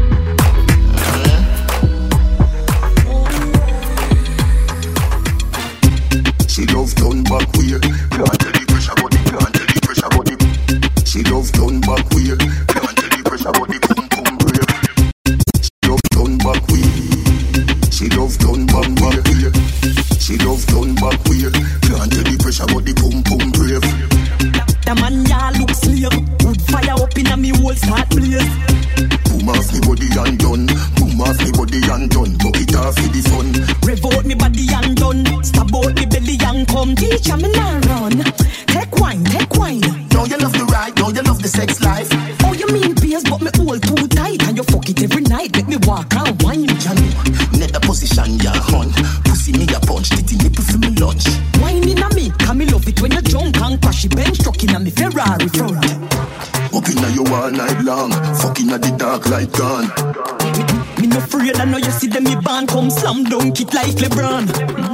She love turn back way. Can't tell the pressure body, can't tell the pressure body. She love turn back way. Can't tell the pressure body, pum pum brave. She love turn back way. She love turn back way. She love turn back way. Can't tell the pressure body, pum pum brave. The man ya look slave. Wood fire up in a me whole start blaze. Boom off me body and done. Boom off me body and done. Bucket off for the fun. Revolt me body and done. Stab out me belly and come. Teacher me now run. Take wine, take wine. Don't you love the ride? Don't you love the sex life? Oh, you mean beers, but me hold too tight. And you fuck it every night. Make me walk and wine. You know, net the position ya hunt. Pussy me a punch. Titty nipple for me lunch. Wine in a me. Can me love it when you drunk and crash it. Bench truck in a me Ferrari front. Up in a you all night long. Fucking at the dark light gone. Me no afraid, I know you see them me band come slam dunk it like LeBron.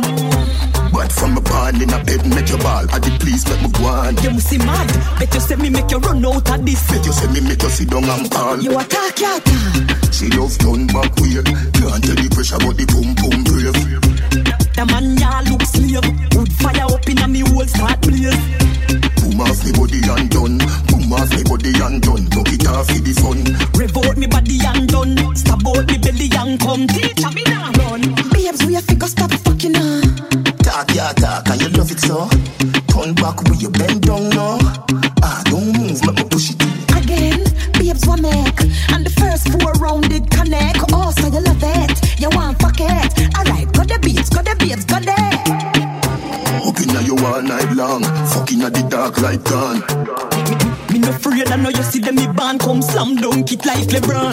But from a band in a bed make your ball. At the police make me go on. You must see mad. Bet you say me make you run out of this. Bet you say me make you sit down and call. You attack, you attack. She love turn back way. Can't tell the pressure but the pum pum brave. The man ya look slave. Wood fire up in a me whole start blaze. Boom off me body and done. Boom off me body and done. Bucket off for the fun. Revolt me body and done. Stab out me belly and come. Teacher me now run. Babes, we have figure stop fucking her. Talk ya talk and you love it so. Turn back with you bend down now. Ah, don't move, let me push it again. Babes one make. And the first four round did connect. Oh, so you love it. You want fuck it. Alright, got the babes, got the babes, got the. Up in a you all night long. Fucking at the dark light gone. Me no afraid, I know you see them me band come slam dunk it like LeBron.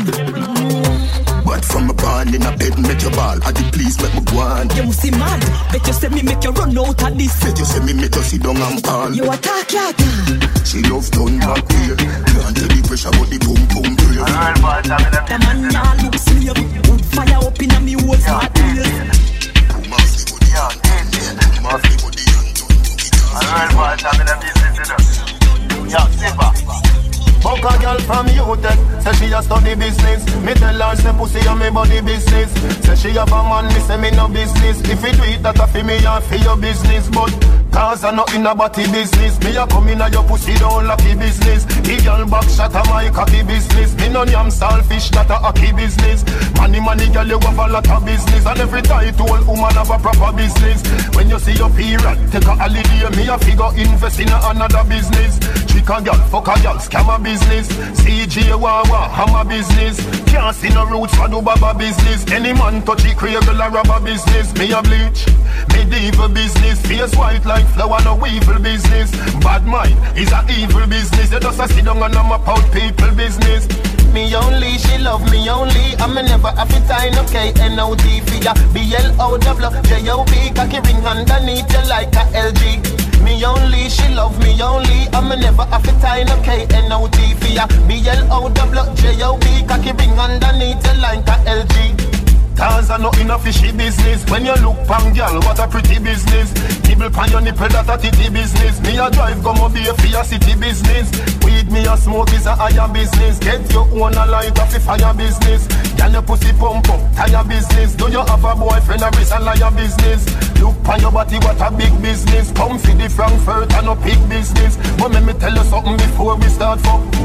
But from a band in a bed make your ball. At the police make me go on. You must see mad. Bet you say me make you run out of this. Bet you say me make you sit down and call. You attack, you attack. She love turn back way. Can't tell the pressure but the pum pum brave. The man ya look slave. Wood fire up in a me whole start blaze. Boom off the body and done. Boom off the body and done. Alright, boys, I'm in a business, you know. Yeah, Sipa. Fuck a girl from U-Tech. Say she a study business. Me tell her say pussy a me body business. Say she have a man, me say me no business. If you do it, that a fi me and fi your business. But cause I not in a body business. Me a come in a your pussy down lucky business. The girl back shot a my cocky business. Me no yam selfish, that a hockey business. Money money girl you have a lot of business. And every title woman have a proper business. When you see your period, take a holiday. Me a figure invest in a another business. Trick a girl, fuck a girl, scam a business. C J Wawa, hammer business. Can't see no roots for do baba business. Any man touch it, cradle a rubber business. Me a bleach, medieval business. Face white like flower, no evil business. Bad mind is a evil business. You just a sit down and map out people business. Me only, she love me only. I'm never have it time, okay, N O T for ya. B L O W J O B, cocky ring underneath you like a L G. Me only, she love me only. I'm never have it time, okay, N O T for ya. B L O W J O B, cocky ring underneath you like a L G. Cause I know in a fishy business. When you look pang girl, what a pretty business. Nibble pan your nipple, that a titty business. Me a drive, come up here for your city business. Weed me a smoke is a higher business. Get your own a light off the fire business. Can your pussy pump up, tire business. Do you have a boyfriend or is a liar business? Look pan your body, what a big business. Come for the Frankfurt and a big business. But let me tell you something before we start fuck.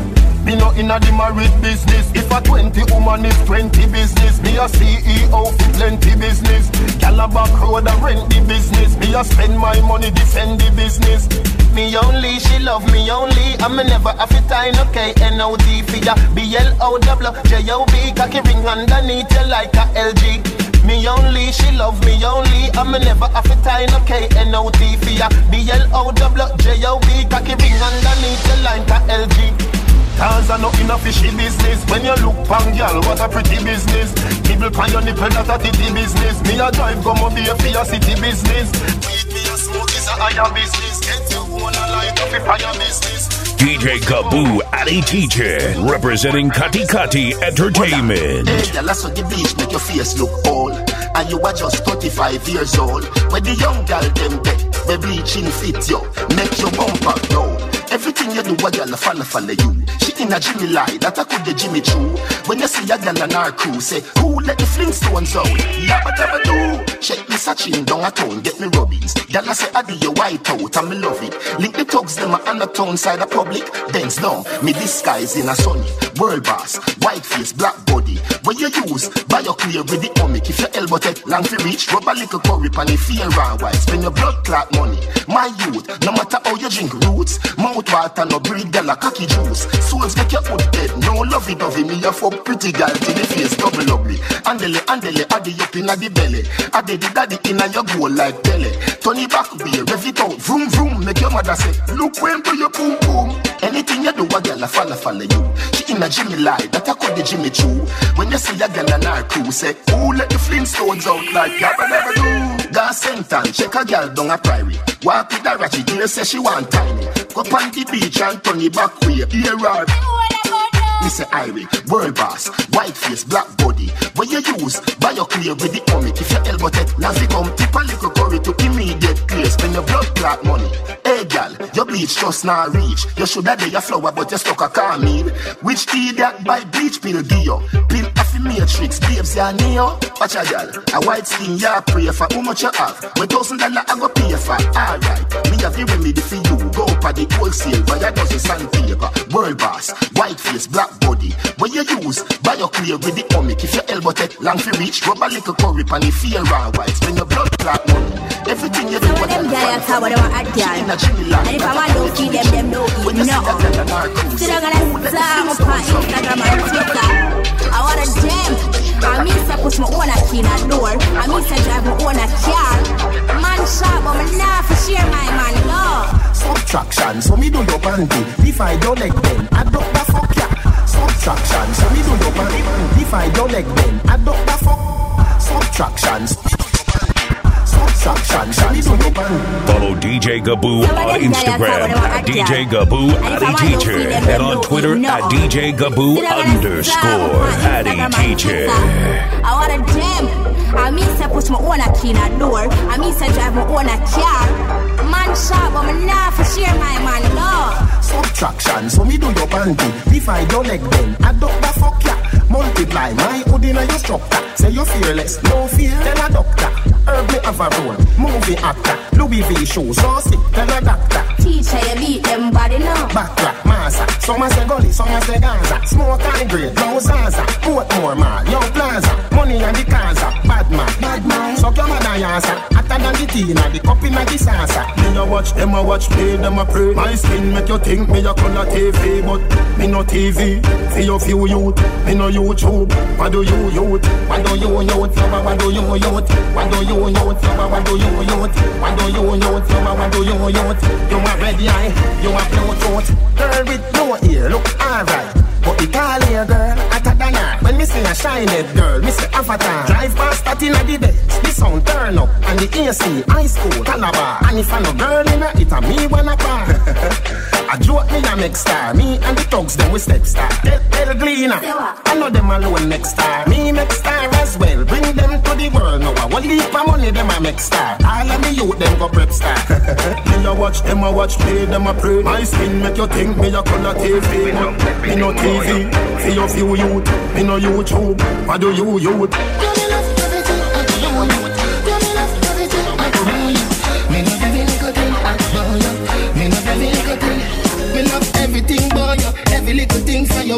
Me not in a the married business. If a twenty woman is twenty business. Me a C E O for plenty business. Gyal a back road and rent the business. Me a spend my money defend the business. Me only, she love me only. I'm never have it time, okay. N O D for ya. B L O W J O B. Cocky ring underneath you like a L G. Me only, she love me only. I'm never have it time, okay. N O D for ya. B L O W J O B. Cocky ring underneath you like a L G. Cause I know in a fishy business. When you look pang girl, what a pretty business. People pan your nipple, that a titty business. Me a drive, come up here for your city business. Weed me a smoke is a higher business. Get your own a light up if I your business. D J Gaboo Addy Teacher, representing Kati Kati Entertainment. Hey, girl, I saw the beach make your face look old. And you are just thirty-five years old. When the young girl them get, the bleaching fit you, make your bumper go. Everything you do, a girl follow follow you. She in a Jimmy lie, that I could the Jimmy true. When you see a girl and her crew, say, who let the Flintstones out? Yeah, but ever do. Shake me searching down a town, get me rubbings. Girl I say, I do your white out, and me love it. Link the thugs, them a on the town side of public. Bends down, me disguise in a sunny. World boss, white face, black body. When you use, buy your clear with the omic. If your elbow take long to reach, rub a little curry pan if fear and white. Spend your blood clot money. My youth, no matter how you drink roots, mouth water no breed, girl a cocky juice. Souls make your foot dead, no lovey dovey. Me a fuck pretty girl till the face double ugly. Andele, andele, addy up inna the belly. Addy the daddy inna your goal like belly. Turn it back way, rev it out, vroom vroom. Make your mother say, look when do your boom boom. Anything you do, a girl a follow follow you. She inna Jimmy lie, that I call the Jimmy true. When you see a girl and her crew, say, who let the Flintstones out like yabba never do. Gas sentan, check a girl down a prairie. Walk with a ratchet, girl say she want tiny. Go on the beach and turn it back way. Here are Mister Irie, world boss, white face, black body. When you use, buy your clear with the omic. If your elbow take, now you come tip a little curry to immediate clear. Spend your blood clot money. Hey gal, your bleach just now reach. You should have your flower, but you stuck a car mean. Which idiot buy bleach pill give you? Pill affiliatrix, babes ya neo. Watch a gal, a white skin ya pray for how much you have. When thousand dollar I go pay for. Alright, me have the remedy for you. Go up at the wholesale, buy a dozen sandpaper. World boss, white face, black body. When you use, buy your clear with the omic. If your elbow take long for reach, rub a little curry pan if fear and white. Spend your blood clot money. Everything you do, what them guys are, what they want at girl. And if I want to feed them, them no eat no. So they're gonna slam up on Instagram and Twitter. I want a gem. I mean to push my own key in a door. I mean to drive my own car. Man shop, but me nah for share my man, no. Subtraction, so me do your panty. If I don't like them, I don't the fuck ya. Subtraction, so me do your panty. If I don't like them, I don't the fuck. Subtraction, so me do your panty. Subtraction, so me do your panty. Follow D J Gaboo on Instagram at D J Gaboo Addy Teacher and on Twitter at D J Gaboo underscore Addy Teacher. I want a gem. I mean to push my own key in a door. I mean to drive my own car. Man shop, but me nah for share my man, no. Subtraction, so me do your panty. If I don't like them, I don't the fuck ya. Multiply my hood in your structure. Say you're fearless, no fear, tell a doctor. Herb me have a role, movie actor. Louis V shoes, so sick, tell a doctor. Teacher, you beat them body now. Backrack, massa, some a say gully, some a say Gaza. Smoke and grade, no Zaza. Portmore man, young plaza. Money and the Kaza, bad man, bad man. So come on, Yasa. Hotter than the Tina, the cup in the salsa. Me no watch them, a watch me, them a pray. My skin make you think me a color T V, but me no T V. For your few youth, me no YouTube. What do you youth? What do you youth? What do you youth? What do you youth? What do you youth? What do you youth? What do you youth? You a red eye, you a Bluetooth. Girl with no ear, look alright. But the tall hair girl, hotter than her. When me see a shiny girl, me say avatar. Drive past that in the best, the sound turn up. And the A C, high school, Calabar. And if I no girl in it, it a me when I bar. I joke me a next star. Me and the thugs, them we step star. El, El Gleaner, I know them alone next star. Me next star as well, bring them to the world. Now I will leave my money, them a next star. All of me youth, them go prep star. Me a watch them, a watch me, them a pray. My skin make you think me a color T V. Me no T V, for your few youth. Me no YouTube, what do you youth? Everything boy, every little thing for you.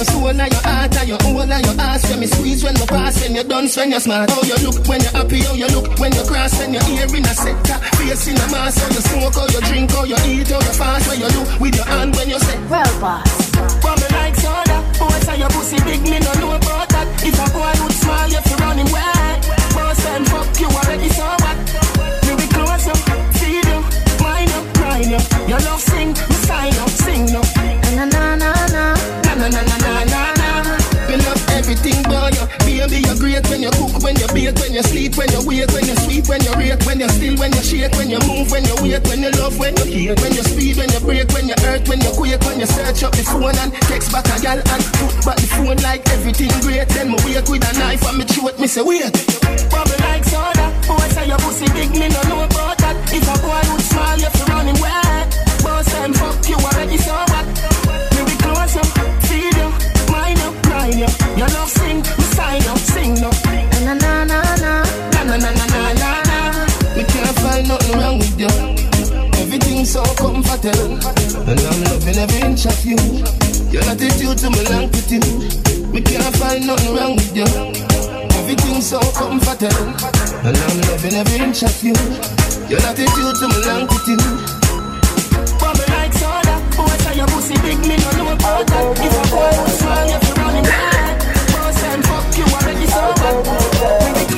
soul and your heart and your whole and your ass. When me squeeze when me pass, when you dance, when you smart. How you look when you're happy, how you look when you cross, when you're here in a sector, face in a mask. How you smoke, how you drink, how you eat, how you fast. What you do with your hand when you say, well, boss. But me like soda, boy say your pussy big, me no know about that. If a boy would smile, you fi run him wet. Boss and fuck you already, so what? Me be close up, feed you, mind up, grind you. Your love sing, me sign up, sing up. Na na na na na na na na na na na. Me love everything boy, you. Baby, you're great when you cook, when you bake, when you sleep, when you wake, when you sweep, when you rake, when you still, when you shake, when you move, when you wait, when you love, when you hate, when you speed, when you break, when you hurt, when you quake, when you search up the phone and text back a gal and put back the phone like everything great. Then me wake with a knife and me throat, me say wait. Bubble like soda, boy say your pussy big, me no know about that. If a boy would smile, you fi run him wet. Boss and fuck you already, so what? Me be close up, feed you, mind up, grind you. Your love sing, me sign up, sing no. Na na na na na na na na na na na. Me can't find nothing wrong with you. Everything's so comfortable, and I'm loving every inch of you. Your attitude to me long pretty. Me can't find nothing wrong with you. Everything's so comfortable, and I'm loving every inch of you. Your attitude to me long pretty. Bubble like soda, boy say your pussy big, me no know about that. If a boy would smile, you fi run him back. Boss and fuck you already, so bad.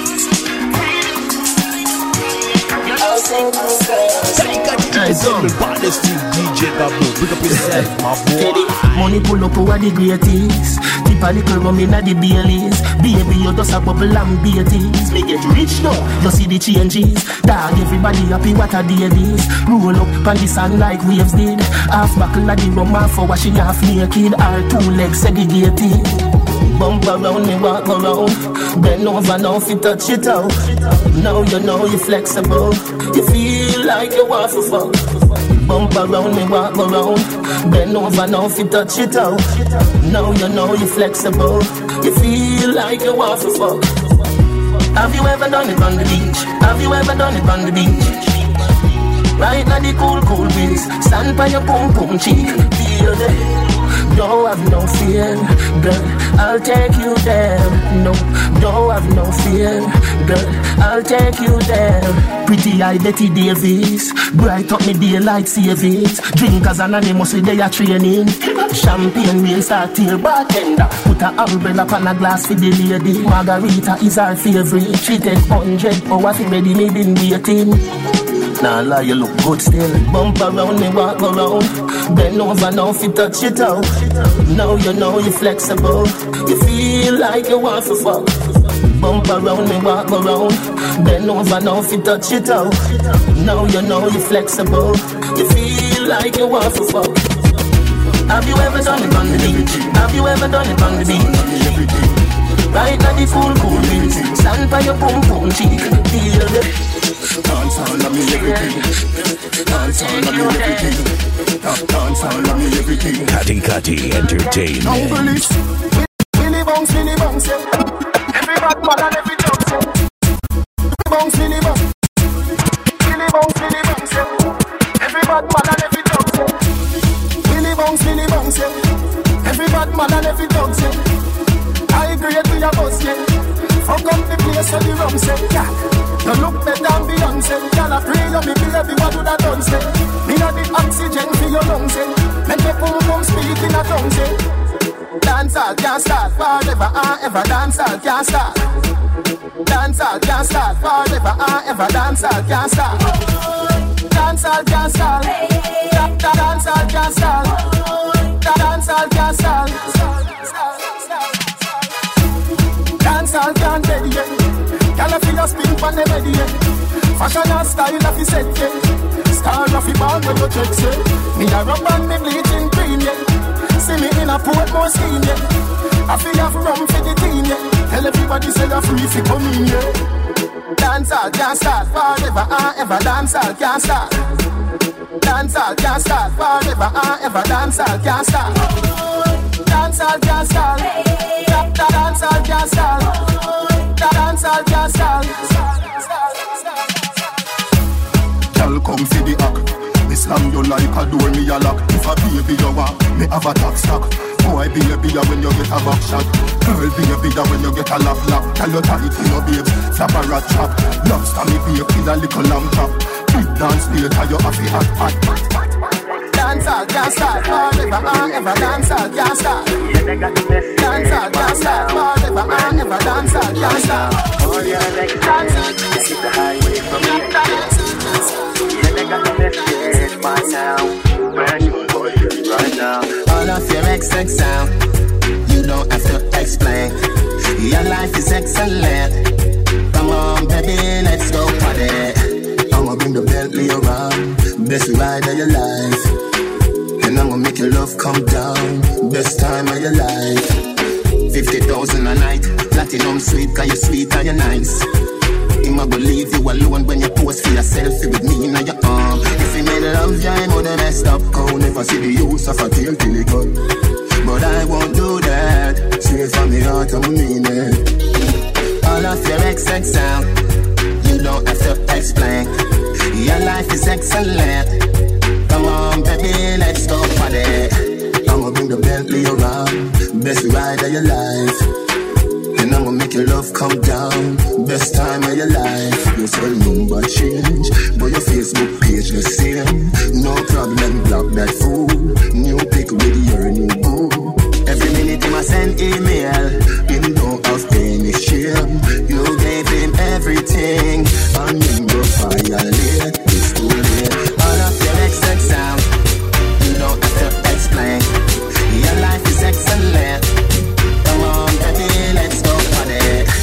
Money pull up over the greatest. Tip a little rum inna the Baileys. Baby, you just a bubble and beaties. Me get rich now, you see the changes. Dog, everybody happy, what a day this. Roll up on the sun like waves did. Half buckle of the rum, half for washing half naked. Our two legs segregated. Bump around me, walk around. Bend over now, if you touch it out. Now you know you're flexible. You feel like you want to fuck. Bump around me, walk around. Bend over now, if you touch it out. Now you know you're flexible. You feel like you want to fuck. Have you ever done it on the beach? Have you ever done it on the beach? Right now the cool, cool breeze. Stand by your pum pum cheek. Feel the don't have no fear, girl, I'll take you there. No, don't have no fear, girl, I'll take you there. Pretty eye Betty Davis, bright up me daylight savings. Drinkers anonymously they are training. Champagne rain start till bartender. Put a umbrella on a glass for the lady. Margarita is our favorite. She take hundred hours ready, me been waiting. Nah lie, you look good still. Bump around me, walk around. Bend over now, if you touch it out. Now you know you're flexible. You feel like you want to fuck. Bump around me, walk around. Bend over now, if you touch it out. Now you know you're flexible. You feel like you want to fuck. Have you ever done it on the beach? Have you ever done it on the beach? Right now the cool, cool breeze. Stand by your pum pum cheek. Feel the dance all of me everything. Dance all of me everything. Dance all of me everything. Kati Kati Entertainment. Don't believe. Billy bounce, Billy bounce. Every bad man and every dog. Bounce, Billy bounce. Billy bounce, Billy bounce. Every bad man and every dog. Billy bounce, Billy bounce. Every bad man and every dog. I agree with your boss, yeah. Fuck up the place of the rum, say, yeah. You look better than Beyonce. Y'all a pray you, me baby, what do that done, say? Me not the oxygen for your lungs, say. Make your pum pum speak in a tongue, say. Dance all can't start forever and ever. Dance all can't start. Dance all can't start forever and ever. Dance all can't start. Dance all can't start. Dance all can't start. Dance all can't start. Dance all can't get yeah. Y'all feel your spin for the ready yeah. Fashion and style of the set yeah. Star of the band when you check say. Me a rub and me bleaching green yeah. See me in a port more skin yeah. I feel have rum for the team yeah. Tell everybody say you're free to come in yeah. Dance all can't start forever and ever. Dance all can't start. Dance all can't start forever and ever. Dance all can't start. Dance all can't start. Dance all can't start. Dance all can't start. Girl come for the act. Me slam you like a door me a lock. If a baby you want, me have a top stock. Boy, be a beer when you get a back shot. Girl, be a beer when you get a lap lap. Tell your tight, you know, babes, flap a rat trap. Lobster me be a kid a little lamb chop. Big dance play, tell you happy hot hot. Dancehall can't start forever and ever. Dancehall can't start. Dancehall can't start forever and ever. Dancehall can't start. All your legs is the highway from me. Yeah, they got the message by now. Brand new boy right now. All of your excellent sound, you don't have to explain. Your life is excellent. Come on, baby, let's go party. I'ma bring the Bentley around. Best ride of your life. And I'ma make your love come down. Best time of your life. Fifty thousand a night. Platinum sweet, cause you're sweet and you're nice. I'ma believe you alone when you pose for your selfie with me in your arm. If you made love, I would have messed up. I'll never see the use of a tail till it gone. But I won't do that. Straight from the heart, I mean it. All of your ex-ex sound, you don't have to explain. Your life is excellent. Come on, baby, let's go party. I'ma bring the Bentley around. Best ride of your life. And I'ma make your love come down. Best time of your life. Your cell number change, but your Facebook page the same. No problem, block that fool. New pic with your new boo. Every minute he must send email. Him don't have any shame. You gave him everything, and him go violate. It's too late. All of your ex-ex sound, you don't have to explain. Your life is excellent. Come on, baby, let's go party.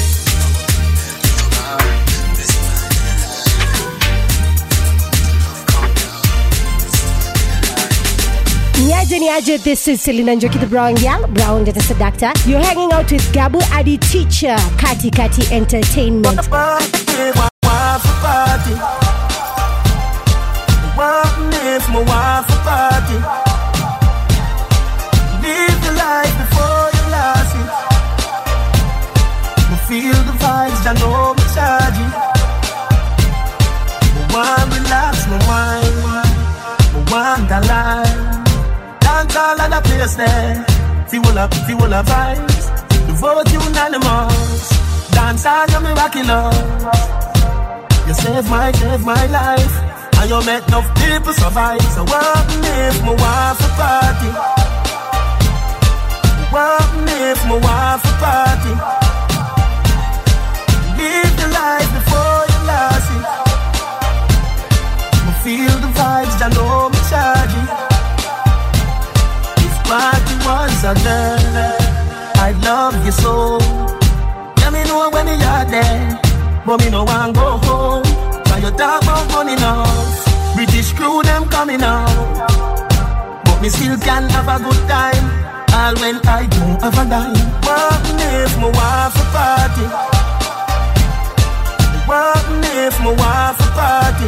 Niaje niaje, this is Selena Njoki the Brown Gal, Brown that is a doctor. You're hanging out with Gabu Adi Teacher, Kati Kati Entertainment. If my wife a party, live the life before you lost it. Me feel the vibes, I know me charge it. Me want relax, my mind, me want the life. Dance all of the place there, feel up, feel up vibes. The vote unanimous, dance all of me rocking up. You save my, save my life. And you make enough people survive. So what if my wife a party? What if my wife a party? Live the life before you lost it. Me feel the vibes, I know me charge it. If party was a girl, I'd love you so. Let me know when you're there, but me no want go home. You talk about money now, British crew them coming out, but me still can have a good time, all when I don't have a dime. What if my wife a party? What if my wife a party?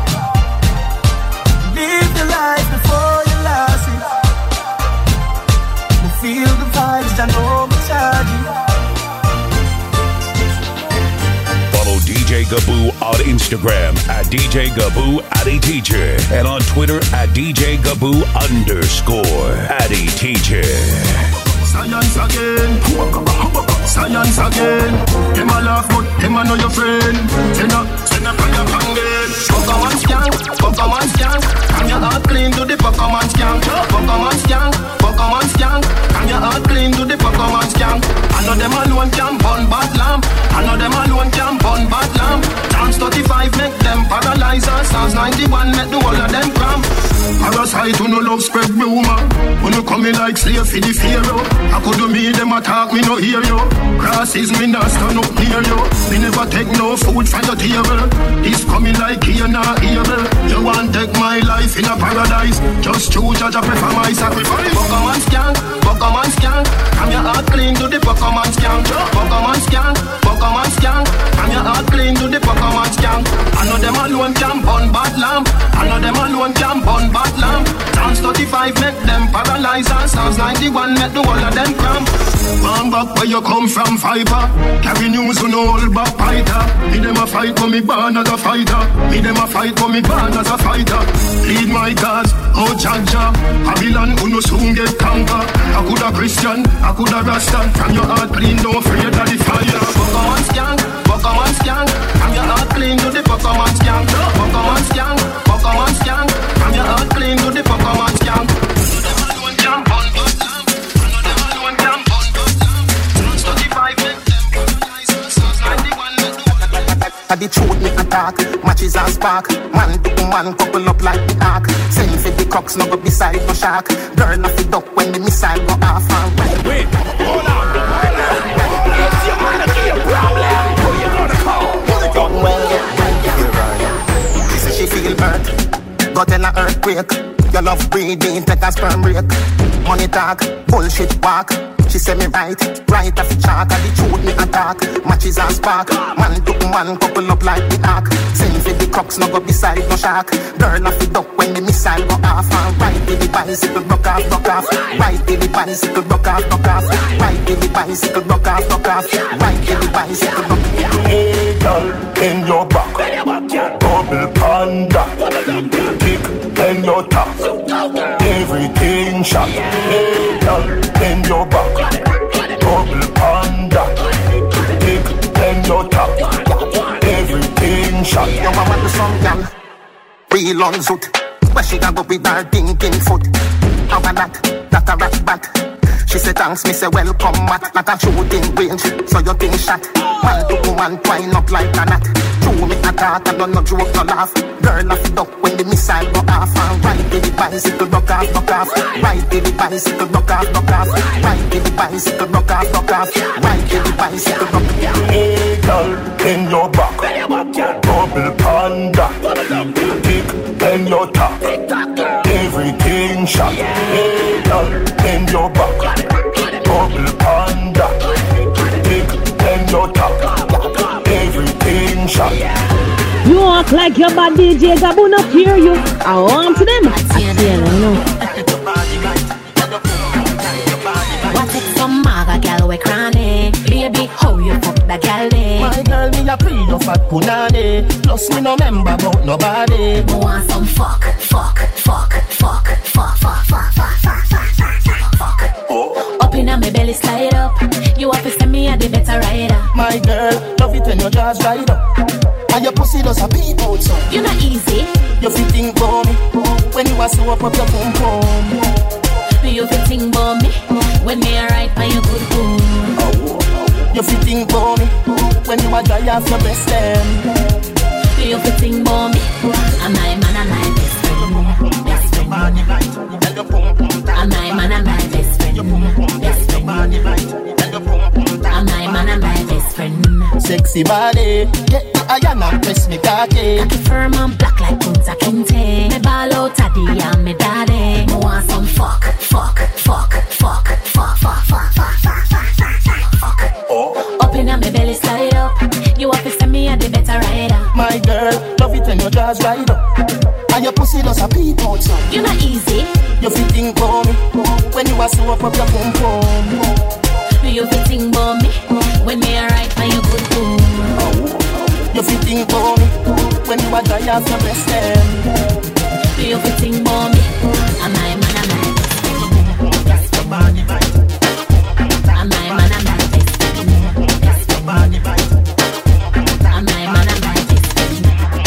Live the life before you lost it. Me feel the vibes, I know me charge it. D J Gabu on Instagram at D J Gabu Addy Teacher and on Twitter at D J Gabu underscore Addy Teacher. Science again, science again. Them a laugh but them a know your friend. Send up, send up on your pangen. Pokemon scan, Pokemon scan. Can your heart clean to the Pokemon scan? Pokemon scan, Pokemon scan. Can your heart clean to the Pokemon scan? I know them alone can burn bad lamp. I know them alone can burn bad lamp. Chance thirty-five make them paralyzers. Sounds ninety-one make the whole of them cramp. Parasite who no love spread rumor. Who no coming like slave for the pharaoh. I could do me them attack me no hear you. Crosses me not stand up near you. Me never take no food from your table. This coming like here not evil. You want take my life in a paradise. Just choose judge a prefer my sacrifice. Pokemon scan, Pokemon scan. Come your heart clean to the Pokemon scan. Pokemon scan, Pokemon scan. Come your heart clean to the Pokemon scan. I know them alone can burn bad lamp. I know them alone can burn bad lamp. Chance thirty-five make them paralyzers. Sounds ninety-one make the whole of them cramp. Man back where you come from, fiber. Carry news on all back fighter. Me them a fight for me born as a fighter. Me them a fight for me born as a fighter. Lead my cause, oh Jaja. Babylon who no soon get conquer. I coulda Christian, I coulda Rasta. From your heart clean, don't afraid of the fire. Pokemon skank, Pokemon skank. From your heart clean to the Pokemon skank. Pokemon skank, Pokemon skank. From your heart clean to the Pokemon skank. The truth me attack, matches and spark. Man to man couple up like the ark. Send for the cocks, no go beside no shark. Girl off the duck when the missile go off and right. Wait, hold on, hold on. If you wanna be a problem, who you gonna call? Done well, yeah. She say she feel hurt, got in a earthquake. Your love breathing, take a sperm break. Money talk, bullshit walk. She say me right, right off the chalk. And the truth me attack, matches and spark. Man to man couple up like the ark. Send for the crooks, no go beside no shark. Girl off the duck when the missile go off. And right to the bicycle, broke off, broke off. Right to the bicycle, broke off, broke off. Right to the bicycle, broke off, broke off. Right to the bicycle, broke off. Hey girl, in your back, double panda. Kick in your top, everything shot. Hey girl, in your back. Double panda, big and your top, everything shot. Yo, I want the song, girl. Real on zoot. Where she can go with her thinking foot. How about that? That a rat bat. She said thanks, me say welcome mat. Like a shooting range, so you think shot. Man to woman twine up like a knot. True me attack, I don't no joke, no laugh. Girl off the duck when the missile go off. And right to the bicycle, broke off, broke off. Right to the bicycle, broke off, broke off. Right to the bicycle, broke off, broke off. Right to the bicycle, broke off. Hey girl, in your back, double panda. Kick in your top, everything shot. Hey girl, in your back. Double panda, big and no top, everything shot. You act like your bad D J Gabu not hear you. I want to them. I you know. What if some maga gal we cranny? Baby, how you fuck that gal day? My girl, me a pre no fat punani. Plus me no member about nobody. I want some fuck, fuck, fuck, fuck, fuck, fuck, fuck, fuck, fuck, fuck, fuck. Up inna my belly slide up. You have to send me a the better rider. My girl, love it when your jaws ride up. And your pussy does a peep out so. You not easy. You fit think for me when you are so up up your pum pum. You fit think for me when me a ride by your good boom. You fit think for me when you are dry off your breast them. You fit think for me. I'm my man and my best friend. Best friend. I'm my man and my best friend. Best friend. I'm my man and my best friend. Sexy body, get the iron and press me cocky. Cocky firm and black like Kunta Kinte. Me ball out a D and me daddy. Me want some fuck, fuck, fuck, fuck, fuck, fuck, fuck, fuck, fuck, fuck, fuck, fuck. Up inna me belly slide up. You have to send me a the better rider. My girl, love it when your jaws ride up. And your pussy does a peep out so. You not easy. You fit think for me when you are so up up your pum pum. You fit think for me when me a ride by your good boom. You fit think for me when you are dry off your breast them. You fit think for me. I'm my man, I'm my best friend. Best friend. I'm my man, I'm my best friend. Best friend. I'm my man, I'm my best friend.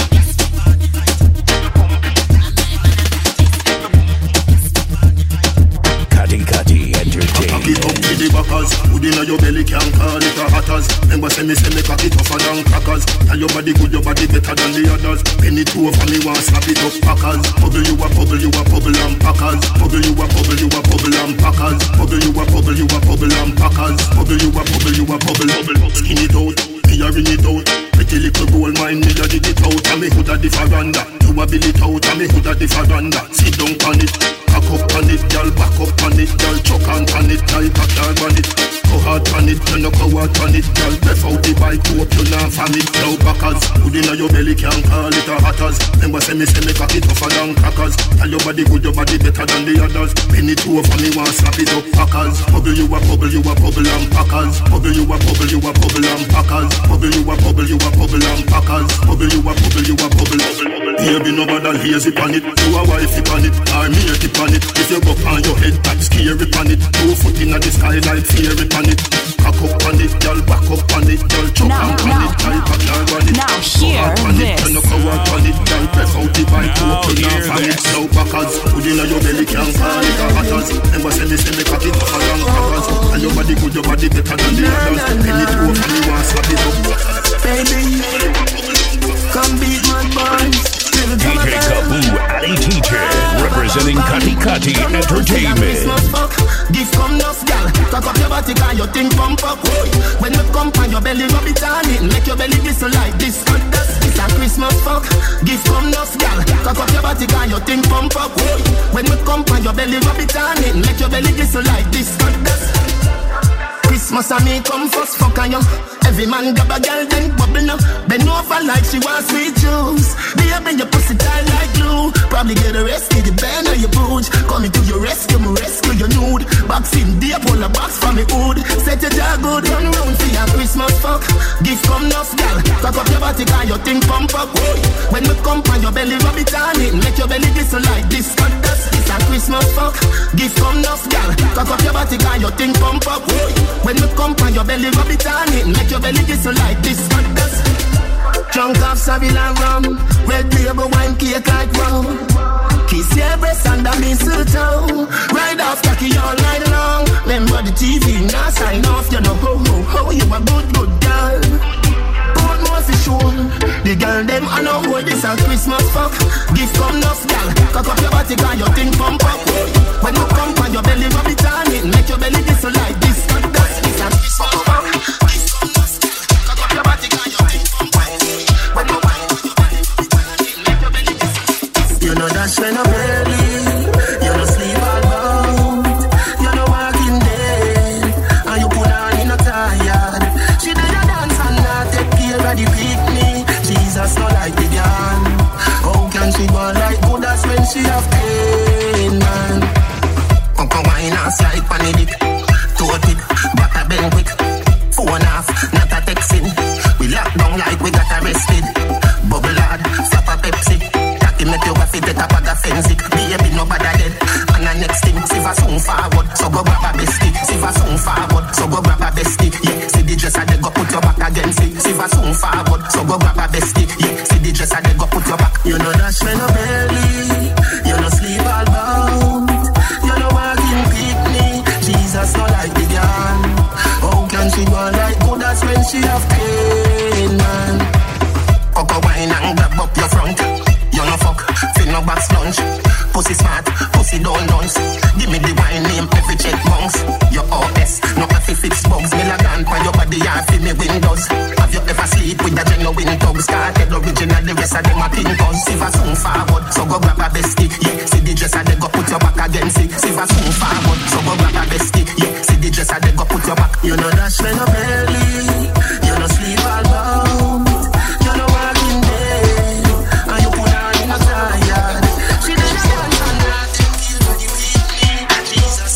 Kati Kati Entertainment. Cock it up to the backers. Hood inna your belly can't call it a hatters. Remember say me say me cock it tougher than crackers. Tell your body good, your body better than the others. Penny two over me want slap it up packers. Bubble you a bubble, you a bubble and packers. Bubble you a bubble, you a bubble and packers. Bubble you a bubble, you a bubble and packers. Bubble you a bubble, you a bubble, bubble. Skin it out, me a ring it out. Pretty little gold mine, me a dig it out. And me hood a the veranda. You a bill it out, and me hood a the veranda. Sit down on it. Back up on it, girl, back up on it, girl, chuck on on it, like a dog on it. Go hard on it, you no go hard on it, girl. Breath out the bike, hope you not from it. Now backers. Good inna your belly can't call it a hatters. Remember say me say me cock it tougher than crackers. Tell your body good, your body better than the others. Penny two over me want slap it up packers. Bubble you a bubble, you a bubble and packers. Bubble you a bubble, you a bubble and packers. Bubble you a bubble, you a bubble and packers. Bubble you a bubble, you a bubble. Baby no bother lazy pan it. You a wifey pan it, or me a tip on it. If you go on your head, that's scary pan it. Two foot inna the sky like fairy pan it. Cock up on it, girl back up on it, girl chop and pan it, girl back and run it. Now hear this. Turn up forward on it, girl press out the bike, open and fan it. Slow backers, good inna your belly can't call it a hatters. Remember say me say me cock it tougher than crackers. And your body good, your body better than the others. Penny two over me want slap it up. Baby, come beat my boys. D J Gaboo Addy Teacher, representing Kati Kati Entertainment. Give come enough, gal. Cock up your body, cause your thing pump up. When you come on your belly, rub it on it. Make your belly whistle like this. It's a Christmas fuck. Give come enough, gal. Cock up your body, cause your thing pump up. When you come on your belly, rub it on it. Make your belly whistle like this. Christmas and me come first, fuck on you. Every man grab a girl, then bubble now. Bend over like she wants sweet juice. Baby, your pussy tight like glue. Probably get a rescue, the band or your booch. Coming to your rescue, me rescue your nude. Box in deep, pull a box from me hood. Set your jaw good, run round for your Christmas fuck. Give come enough, gal. Cock up your body, cause your thing pump up. When you come on your belly, rub it on it. Make your belly whistle like this. It's a Christmas fuck. Give come enough, gal. Cock up your body, cause your thing pump up. When you come on your belly, rub it on it. Make your belly whistle like this. Drunk off Savila rum, red label wine cake like rum. Kiss your breast under mistletoe. Ride off cocky all night long. Remember the T V, now sign off. You know ho ho ho, you a good good girl. Put more for sure. The girl them I know who this a Christmas fuck. Give come enough gal. Cock up your body, cause your thing pump up. When you come on your belly, rub it on it. Make your belly whistle like this. It's a Christmas fuck. You know that's when I'm early. You know sleep all night. You know walking dead. And you put on in a tired. She did a dance and not take care of the picnic. Jesus no like the gun. How can she go like good as when she have pain, man? Uncle wine and slide pan the dick. Tote it, but I bend quick. Phone off, not a texting. We lock down like we got arrested. Bubble hard, flap a Pepsi. Make your wife take a bag of fence. Baby, nobody dead. And the next thing, see for soon forward. So go grab a bestie. See for soon forward. So go grab a bestie. Yeah, see the dresser, they go put your back against it. See for soon forward. So go grab a bestie. Yeah, see the dresser, they go put your back. You know that's when no belly. You know sleep all bound. You know walking picnic. Jesus no like the gun. How can she go like good as when she have pain, man? Coco wine and grab up your front. You no fuck, fill no box lunch. Pussy smart, pussy don't dance. Give me the wine name, every check bounce. Your O S, no have to fix bugs. Me like on your body, I feel me windows. Have you ever sleep with a genuine thugs? Started original, the rest of them are pink guns. See for soon forward, so go grab a bestie. Yeah, see the dresser, they go put your back against it. See for soon forward, so go grab a bestie. Yeah, see the dresser, they go put your back. You know that's when no belly. You know sleep all bound. You know walking dead. And you put her in a tired. She did a dance and not take care of the picnic. Jesus.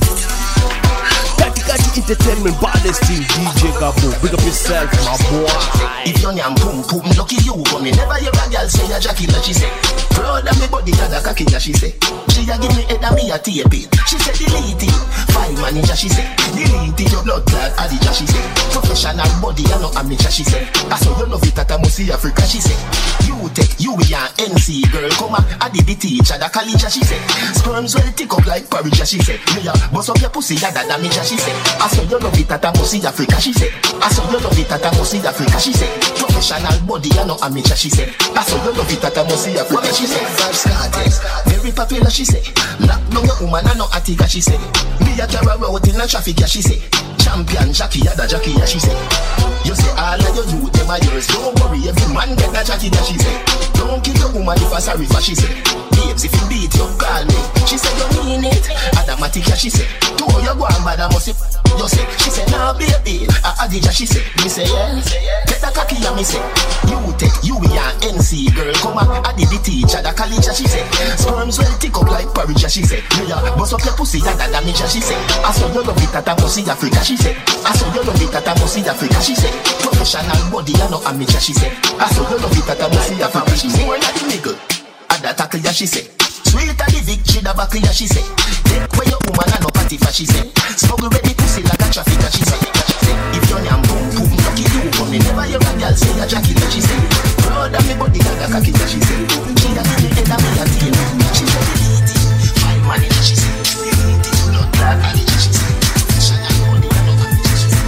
Kati Kati Entertainment, baddest thing, D J Gaboo. Big up yourself, my boy. If you're young, boom, boom, lucky you. But me never hear a girl say a Jackie that she say. Proud of me body, got a cocky that she say. She a give me head and me a tape it. She say delete it. File manager, she say. Delete it, your blood clot, addict, she say. Professional body, I know amateur, she say. I saw you love it at a Musi Africa, she say. You take, you be an N C girl, come on, I did the teacher, the college, she say. Sperms well tick up like porridge, she say. Me a bust up your pussy, that that damage, she say. I saw you love it at a Musi Africa, she say. I saw you love it at a Musi Africa, she say. Professional body, I know amateur, she say. I saw you love it at a Musi Africa, she say. Five started, very popular, she say. Lock down your woman, I know Attica, she say. Me a carry out in the traffic, yeah, she say. Champion Jackie, yeah, the Jackie, yeah, she say. You say all of your youth, them are yours. Don't worry, every man get a Jackie, yeah, she say. Don't kill your woman if I sorry for, she say. Babes, if you beat you, call me. She said you mean it. Adam mathematic, yeah, she say. To all you go and bad, I must say. You say, she say, nah, baby. I Adija, she say. Me say, yeah. Take the cocky, yeah, me say. You take, you be an N C girl. Come on, I did the teacher, the college, yeah, she say. Sperms will tick up like porridge, yeah, she say. Me ya, bust up your pussy, yeah, that damage, yeah, she say. I saw you love it at a pussy Africa, she say. I saw you love it at a pussy Africa, she say. Professional body, yeah, no amateur, she say. I saw you love it at a pussy Africa, she say. More like the nigga, at the tackle, yeah, she say. Sweet at the victory, the back, yeah, she say. Take where your woman and no party for, she say. Smuggle ready pussy like a traffic, yeah, she say. If you're young, boom, boom, lucky you, but me never hear a girl say a jacket, yeah, she say. Proud of me body like a cocky, yeah, she say. She a give me head and me a tail. She say, delete it, my money, yeah, she say. Delete it, blood black, and yeah, she say. Professional body and no party, yeah, she say.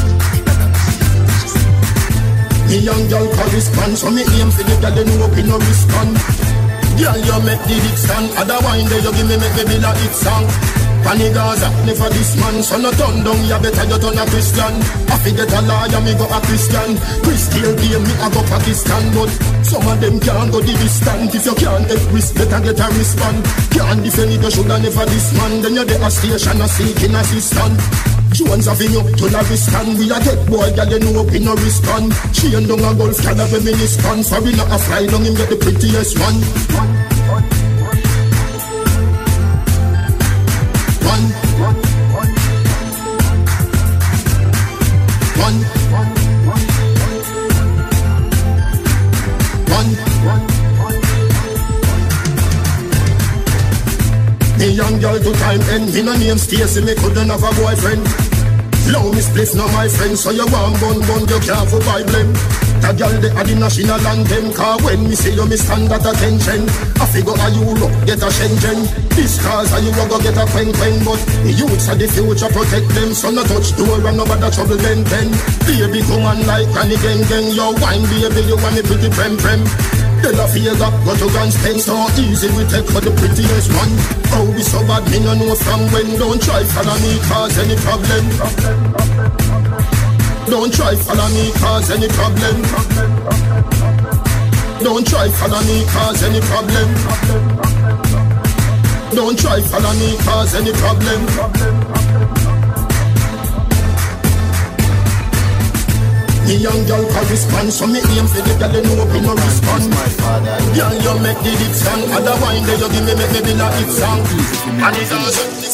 Me young girl correspond, so me aim for the girl they know up in no respond. Girl, you make the dick stand. Other wine there you give me make me build a hit song. Pani Gaza, never this man. So no turn down, you better you turn a Christian. I forget a liar, me go a Christian. Christian game, me a go Pakistan. But some of them can't go the distance. If you can't take risk, better get a respond. Can't defend it, you shoulda never this man. Then you dey a station, a seeking assistant. Jones Avenue to Lavistan. We a get boy, girl, you know up in no respond. She and down a golf club, a reminiscence. For we not a fly down, him get the prettiest one. One, one, one, one, one, one. Me young girl to time end. Me no name Stacy, me couldn't have a boyfriend. Low me spliff no my friend, so you want bun bun, you can't for buy blame. That girl they are the national anthem. Cause when me see you, me stand at attention. I figure a Europe, get a Shenzhen. This cause a you go get a quen quen. But the youths are the future, protect them. So no touch door and nobody trouble them then. Baby come on like Granny gang gang. Your wine baby, you want me pretty prem prem. De La Vega, go to guns pen. So easy we take for the prettiest one. Oh we so bad, me no know from when. Don't try follow me cause any problem. Don't try follow me cause any problem. Don't try follow me cause any problem. Don't try follow me cause any problem. Me young girl correspond, so me aim for the girl they know up in no respond. Girl you make the dick song, other wine there you give me make me build a hit song. And it doesn't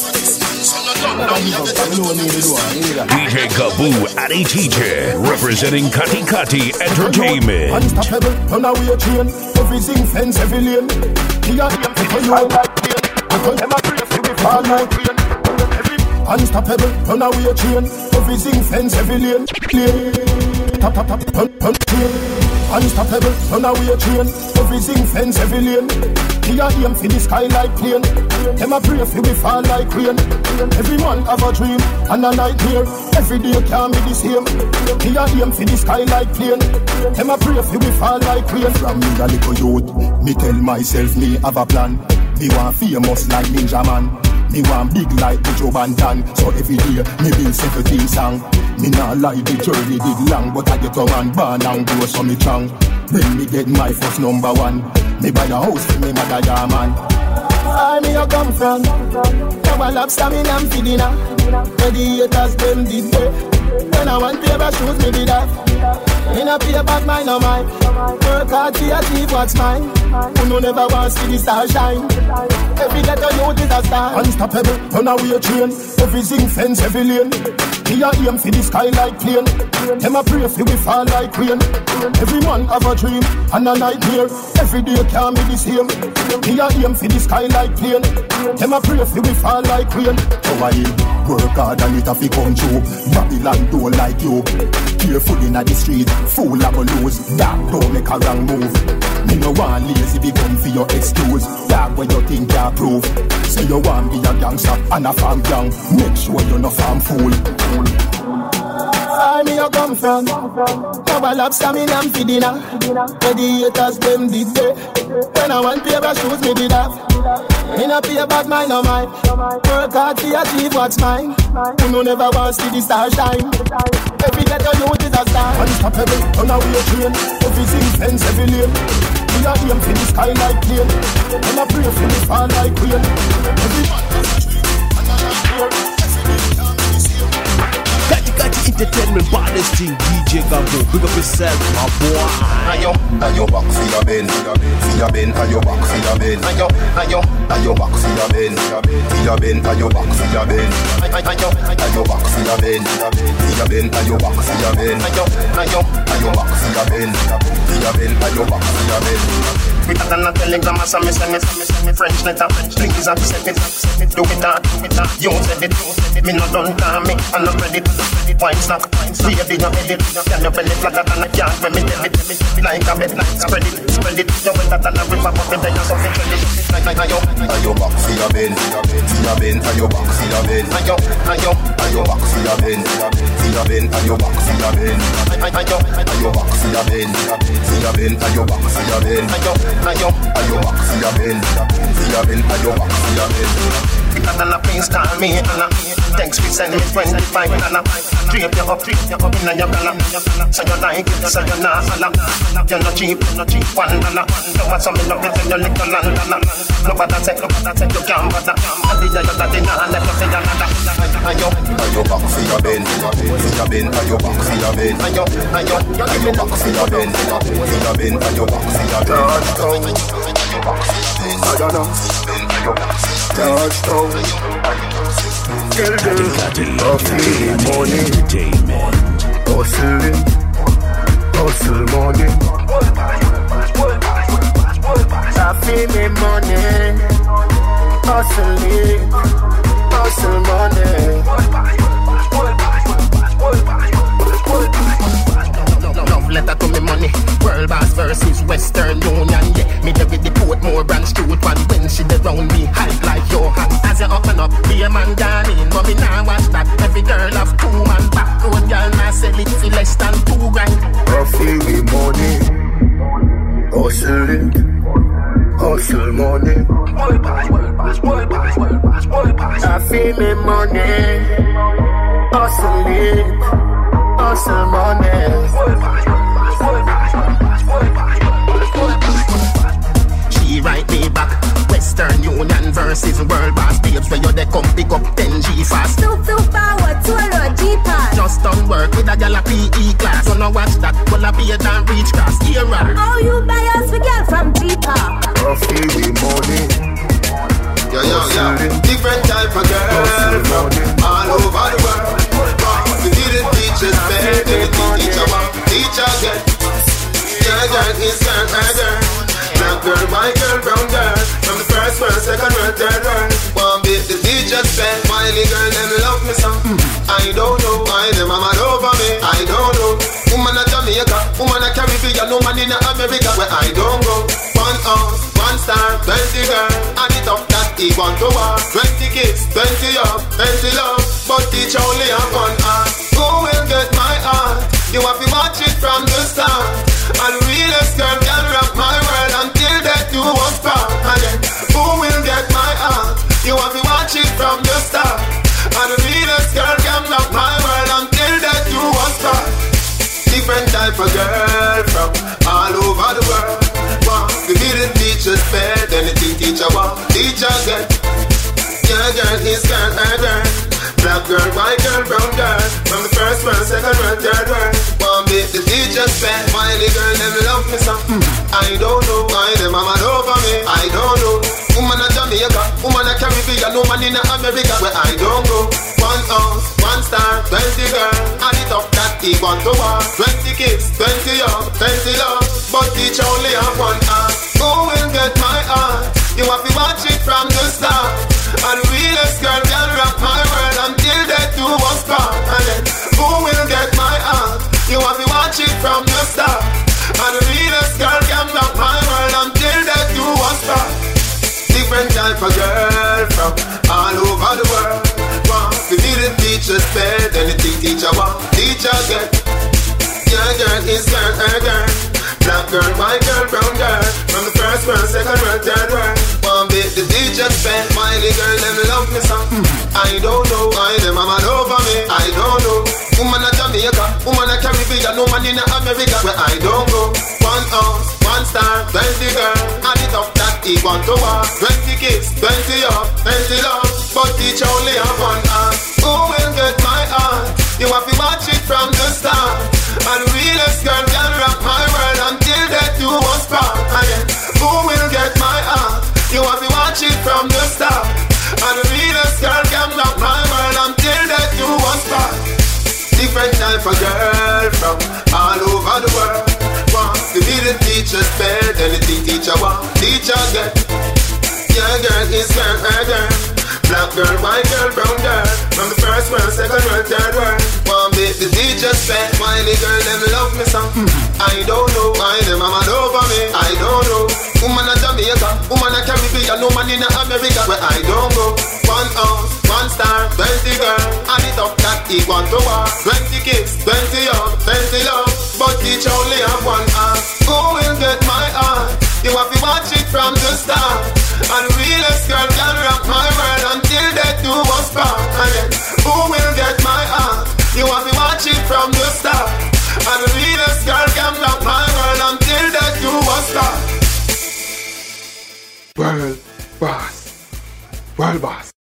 D J Gaboo Addy Teacher, representing Kati Kati Entertainment. Unstoppable, run away train, everything fence, every lane. He a aim for you like pain. I told them I pray for me fall like rain. Unstoppable, run away train, everything fence, every lane. Tap tap tap, run run train. Unstoppable, run away train, everything fence, every lane. He a aim for the sky like plane. Them a pray for me fall like rain. Every man have a dream and a nightmare. Every day can't be the same. He a aim for the sky like plane. Them a pray for me fall like rain. From me a little youth, me tell myself me have a plan. Me want famous like Ninja Man. Me want big like the Joe Van Damme. So every day me build seventeen song. Me not lie, the journey did long, but I get a man born and grow so me strong. Then me get my first number one. Me buy a house for me mother ya man. Where me you come from? Cover lobster me nam for dinner. Where the haters them did there. When I want paper shoes me did that. In a paper bag mine or mine. Work hard to achieve what's mine. Who no never wants to see the star shine. Every ghetto youth is a star. Unstoppable, run away train. Everything fence, every lane. Me a aim for the sky like plane. Them a pray for we fall like rain. Every man have a dream and a nightmare. Every day can't be the same. Me a aim for the sky like plane. Them a pray for we fall like rain. So I work hard and it a fi come true. Babylon don't like you. Careful inna the street, fool a go lose. Dog don't make a wrong move. Me no want lazy become for your excuse. Dog when you think you prove. Say you want be a gangster and a farm young. Make sure you no farm fool. Where me you come from? Cover lobster me nam for dinner. Where the haters them did there. When I want paper shoes me did have. In a paper bag mine or mine. Work hard to achieve what's mine. Who no never wants to see the star shine. Every ghetto youth is a star. Unstoppable, run away train. Everything fence, every lane. We are aim for the sky like plane. And I pray for the fall like rain. Every man has a dream and a baddest thing, D J Gabo. Big up yourself, my boy. Ayo, ayo back for your ben, for your ben, ayo back for your ben. Ayo, ayo, ayo back for your ben, for your ben, ayo back for your ben. Ayo, ayo back for your ben, for your ben, ayo back for your ben. Ayo, ayo, ayo back for your ben, for your ben, ayo back for your ben. Quicker than a telegram, so me send me, send me, send me French letter. Please accept it, accept it, do it that, do it that. You said it, you said it. Me not done call me, I'm not ready to wine stop. Baby, you edit, can you belly flatter than a can when me tell it, tell it like a bed, like spread it, spread it. You wet that and a river, but me tell you something credit. Like ayo, ayo back for your ben, for your ben, ayo back for your ben. Ayo, ayo, ayo back for your ben, for your ben, ayo back for your ben. Ayo, ayo back for your ben, for your ben, ayo back for your ben. Ayo, ayo, ayo back for your ben, for your ben, ayo back for your ben. Quicker than a please call me and a thanks for sending me twenty-five and a drape you up, drape you up in your collar. So you like it, so you not holla. You're not cheap, you're not cheap, one dollar. You want some love, you tell your little land dollar. Look at that, take, look at that, take, you can't bother. And the other that they not left you for your another. Ayo, ayo back for your ben, for your ben, ayo back for your ben. Ayo, ayo, ayo back for your ben, for your ben, ayo back for your ben. I don't know. Touchdown. Girl, girl, hustling money, hustling, hustle money. I feel me money, hustling, hustle money. Love letter to me money. World Boss versus Western Union. Yeah, me there with the Portmore branch to it one. When she dey round me, hype like your hand. As you open up, be a man gone in. But me now watch that. Every girl have two man. Backroad girl now sell it for less than two grand. I feel me money, hustling, hustle money. World Boss, World Boss, World Boss, World Boss, World Boss. I feel me money, hustling, hustle money. She write me back. Western Union versus World Boss babes. Where you they come pick up ten G fast. Two two forward, two low G pass. Just done work with a gal a P E class. So no watch that. Well a beard and reach class. Era. Oh you buy us for girl from G-Park. Coffee with money. Yo yo yo. Different type of girl from all over the world. We didn't teach us better than the teacher want. Teacher get. Yeah girl is girl, my girl. Black girl, white girl, brown girl. From the first word, second word, third word. One bit the teacher spent. Whiny girl, them love me some. I don't know why them mama over me. I don't know. Woman at Jamaica, woman at Caribbean, no man in America. Where I don't go. One house, one star, twenty girl. And it up that he want to war. Twenty kids, twenty up, twenty love. But teach only have one heart. Who will get my heart? You have to watch it from the start. And the realest girl can rock my world until that do us part. And then who will get my heart? You have to watch it from the start. And the realest girl can rock my world until that do us part. Different type of girl from all over the world. Wow, the didn't teach us better than anything teacher want. Teacher get. Yeah, girl, his girl, her girl. Black girl, white girl, brown girl. From the first word, second word, third word. One bit the teacher spent. Whiny girl, them love me some. I don't know why them mama over me. I don't know. Woman at Jamaica, woman at Caribbean, no man in America. Where I don't go. One house, one star, twenty girl. And it up that he want to war. Twenty kids, twenty young, twenty love. But each only have one heart. Who will get my heart? You have to watch it from the start. And the realest girl can rock my world until that do us part. And then who will get my heart? You have to watch it from the start. And the realest girl can rock my world until that do us part. Different type of girl from all over the world. Wow, we didn't teach us better than anything teacher want. Teacher get. Yeah girl is girl, her girl. Black girl, white girl, brown girl. From the first word, second word, third word. One bit the teacher spent. Whiny girl, them love me some. I don't know why them mama over me. I don't know. Woman at Jamaica, woman at Caribbean, no man in America. Where I don't go. One house, one star, twenty girl. And it up that he want to war. Twenty kids, twenty up, twenty love. But each only have one heart. Who will get my heart? You have to watch it from the start. what teacher get. Yeah, girl is girl, her girl. Black girl, white girl, brown girl. From the first world, second world, third world. One bit the teacher spent. Whiny girl, them love me some. I don't know why them a mad over me. I don't know. Woman a Jamaica, woman a Caribbean, no man in America. Where I don't go. One house, one star, twenty girl. And it up that equal to war. Twenty kids, twenty young, twenty love. But each only have one.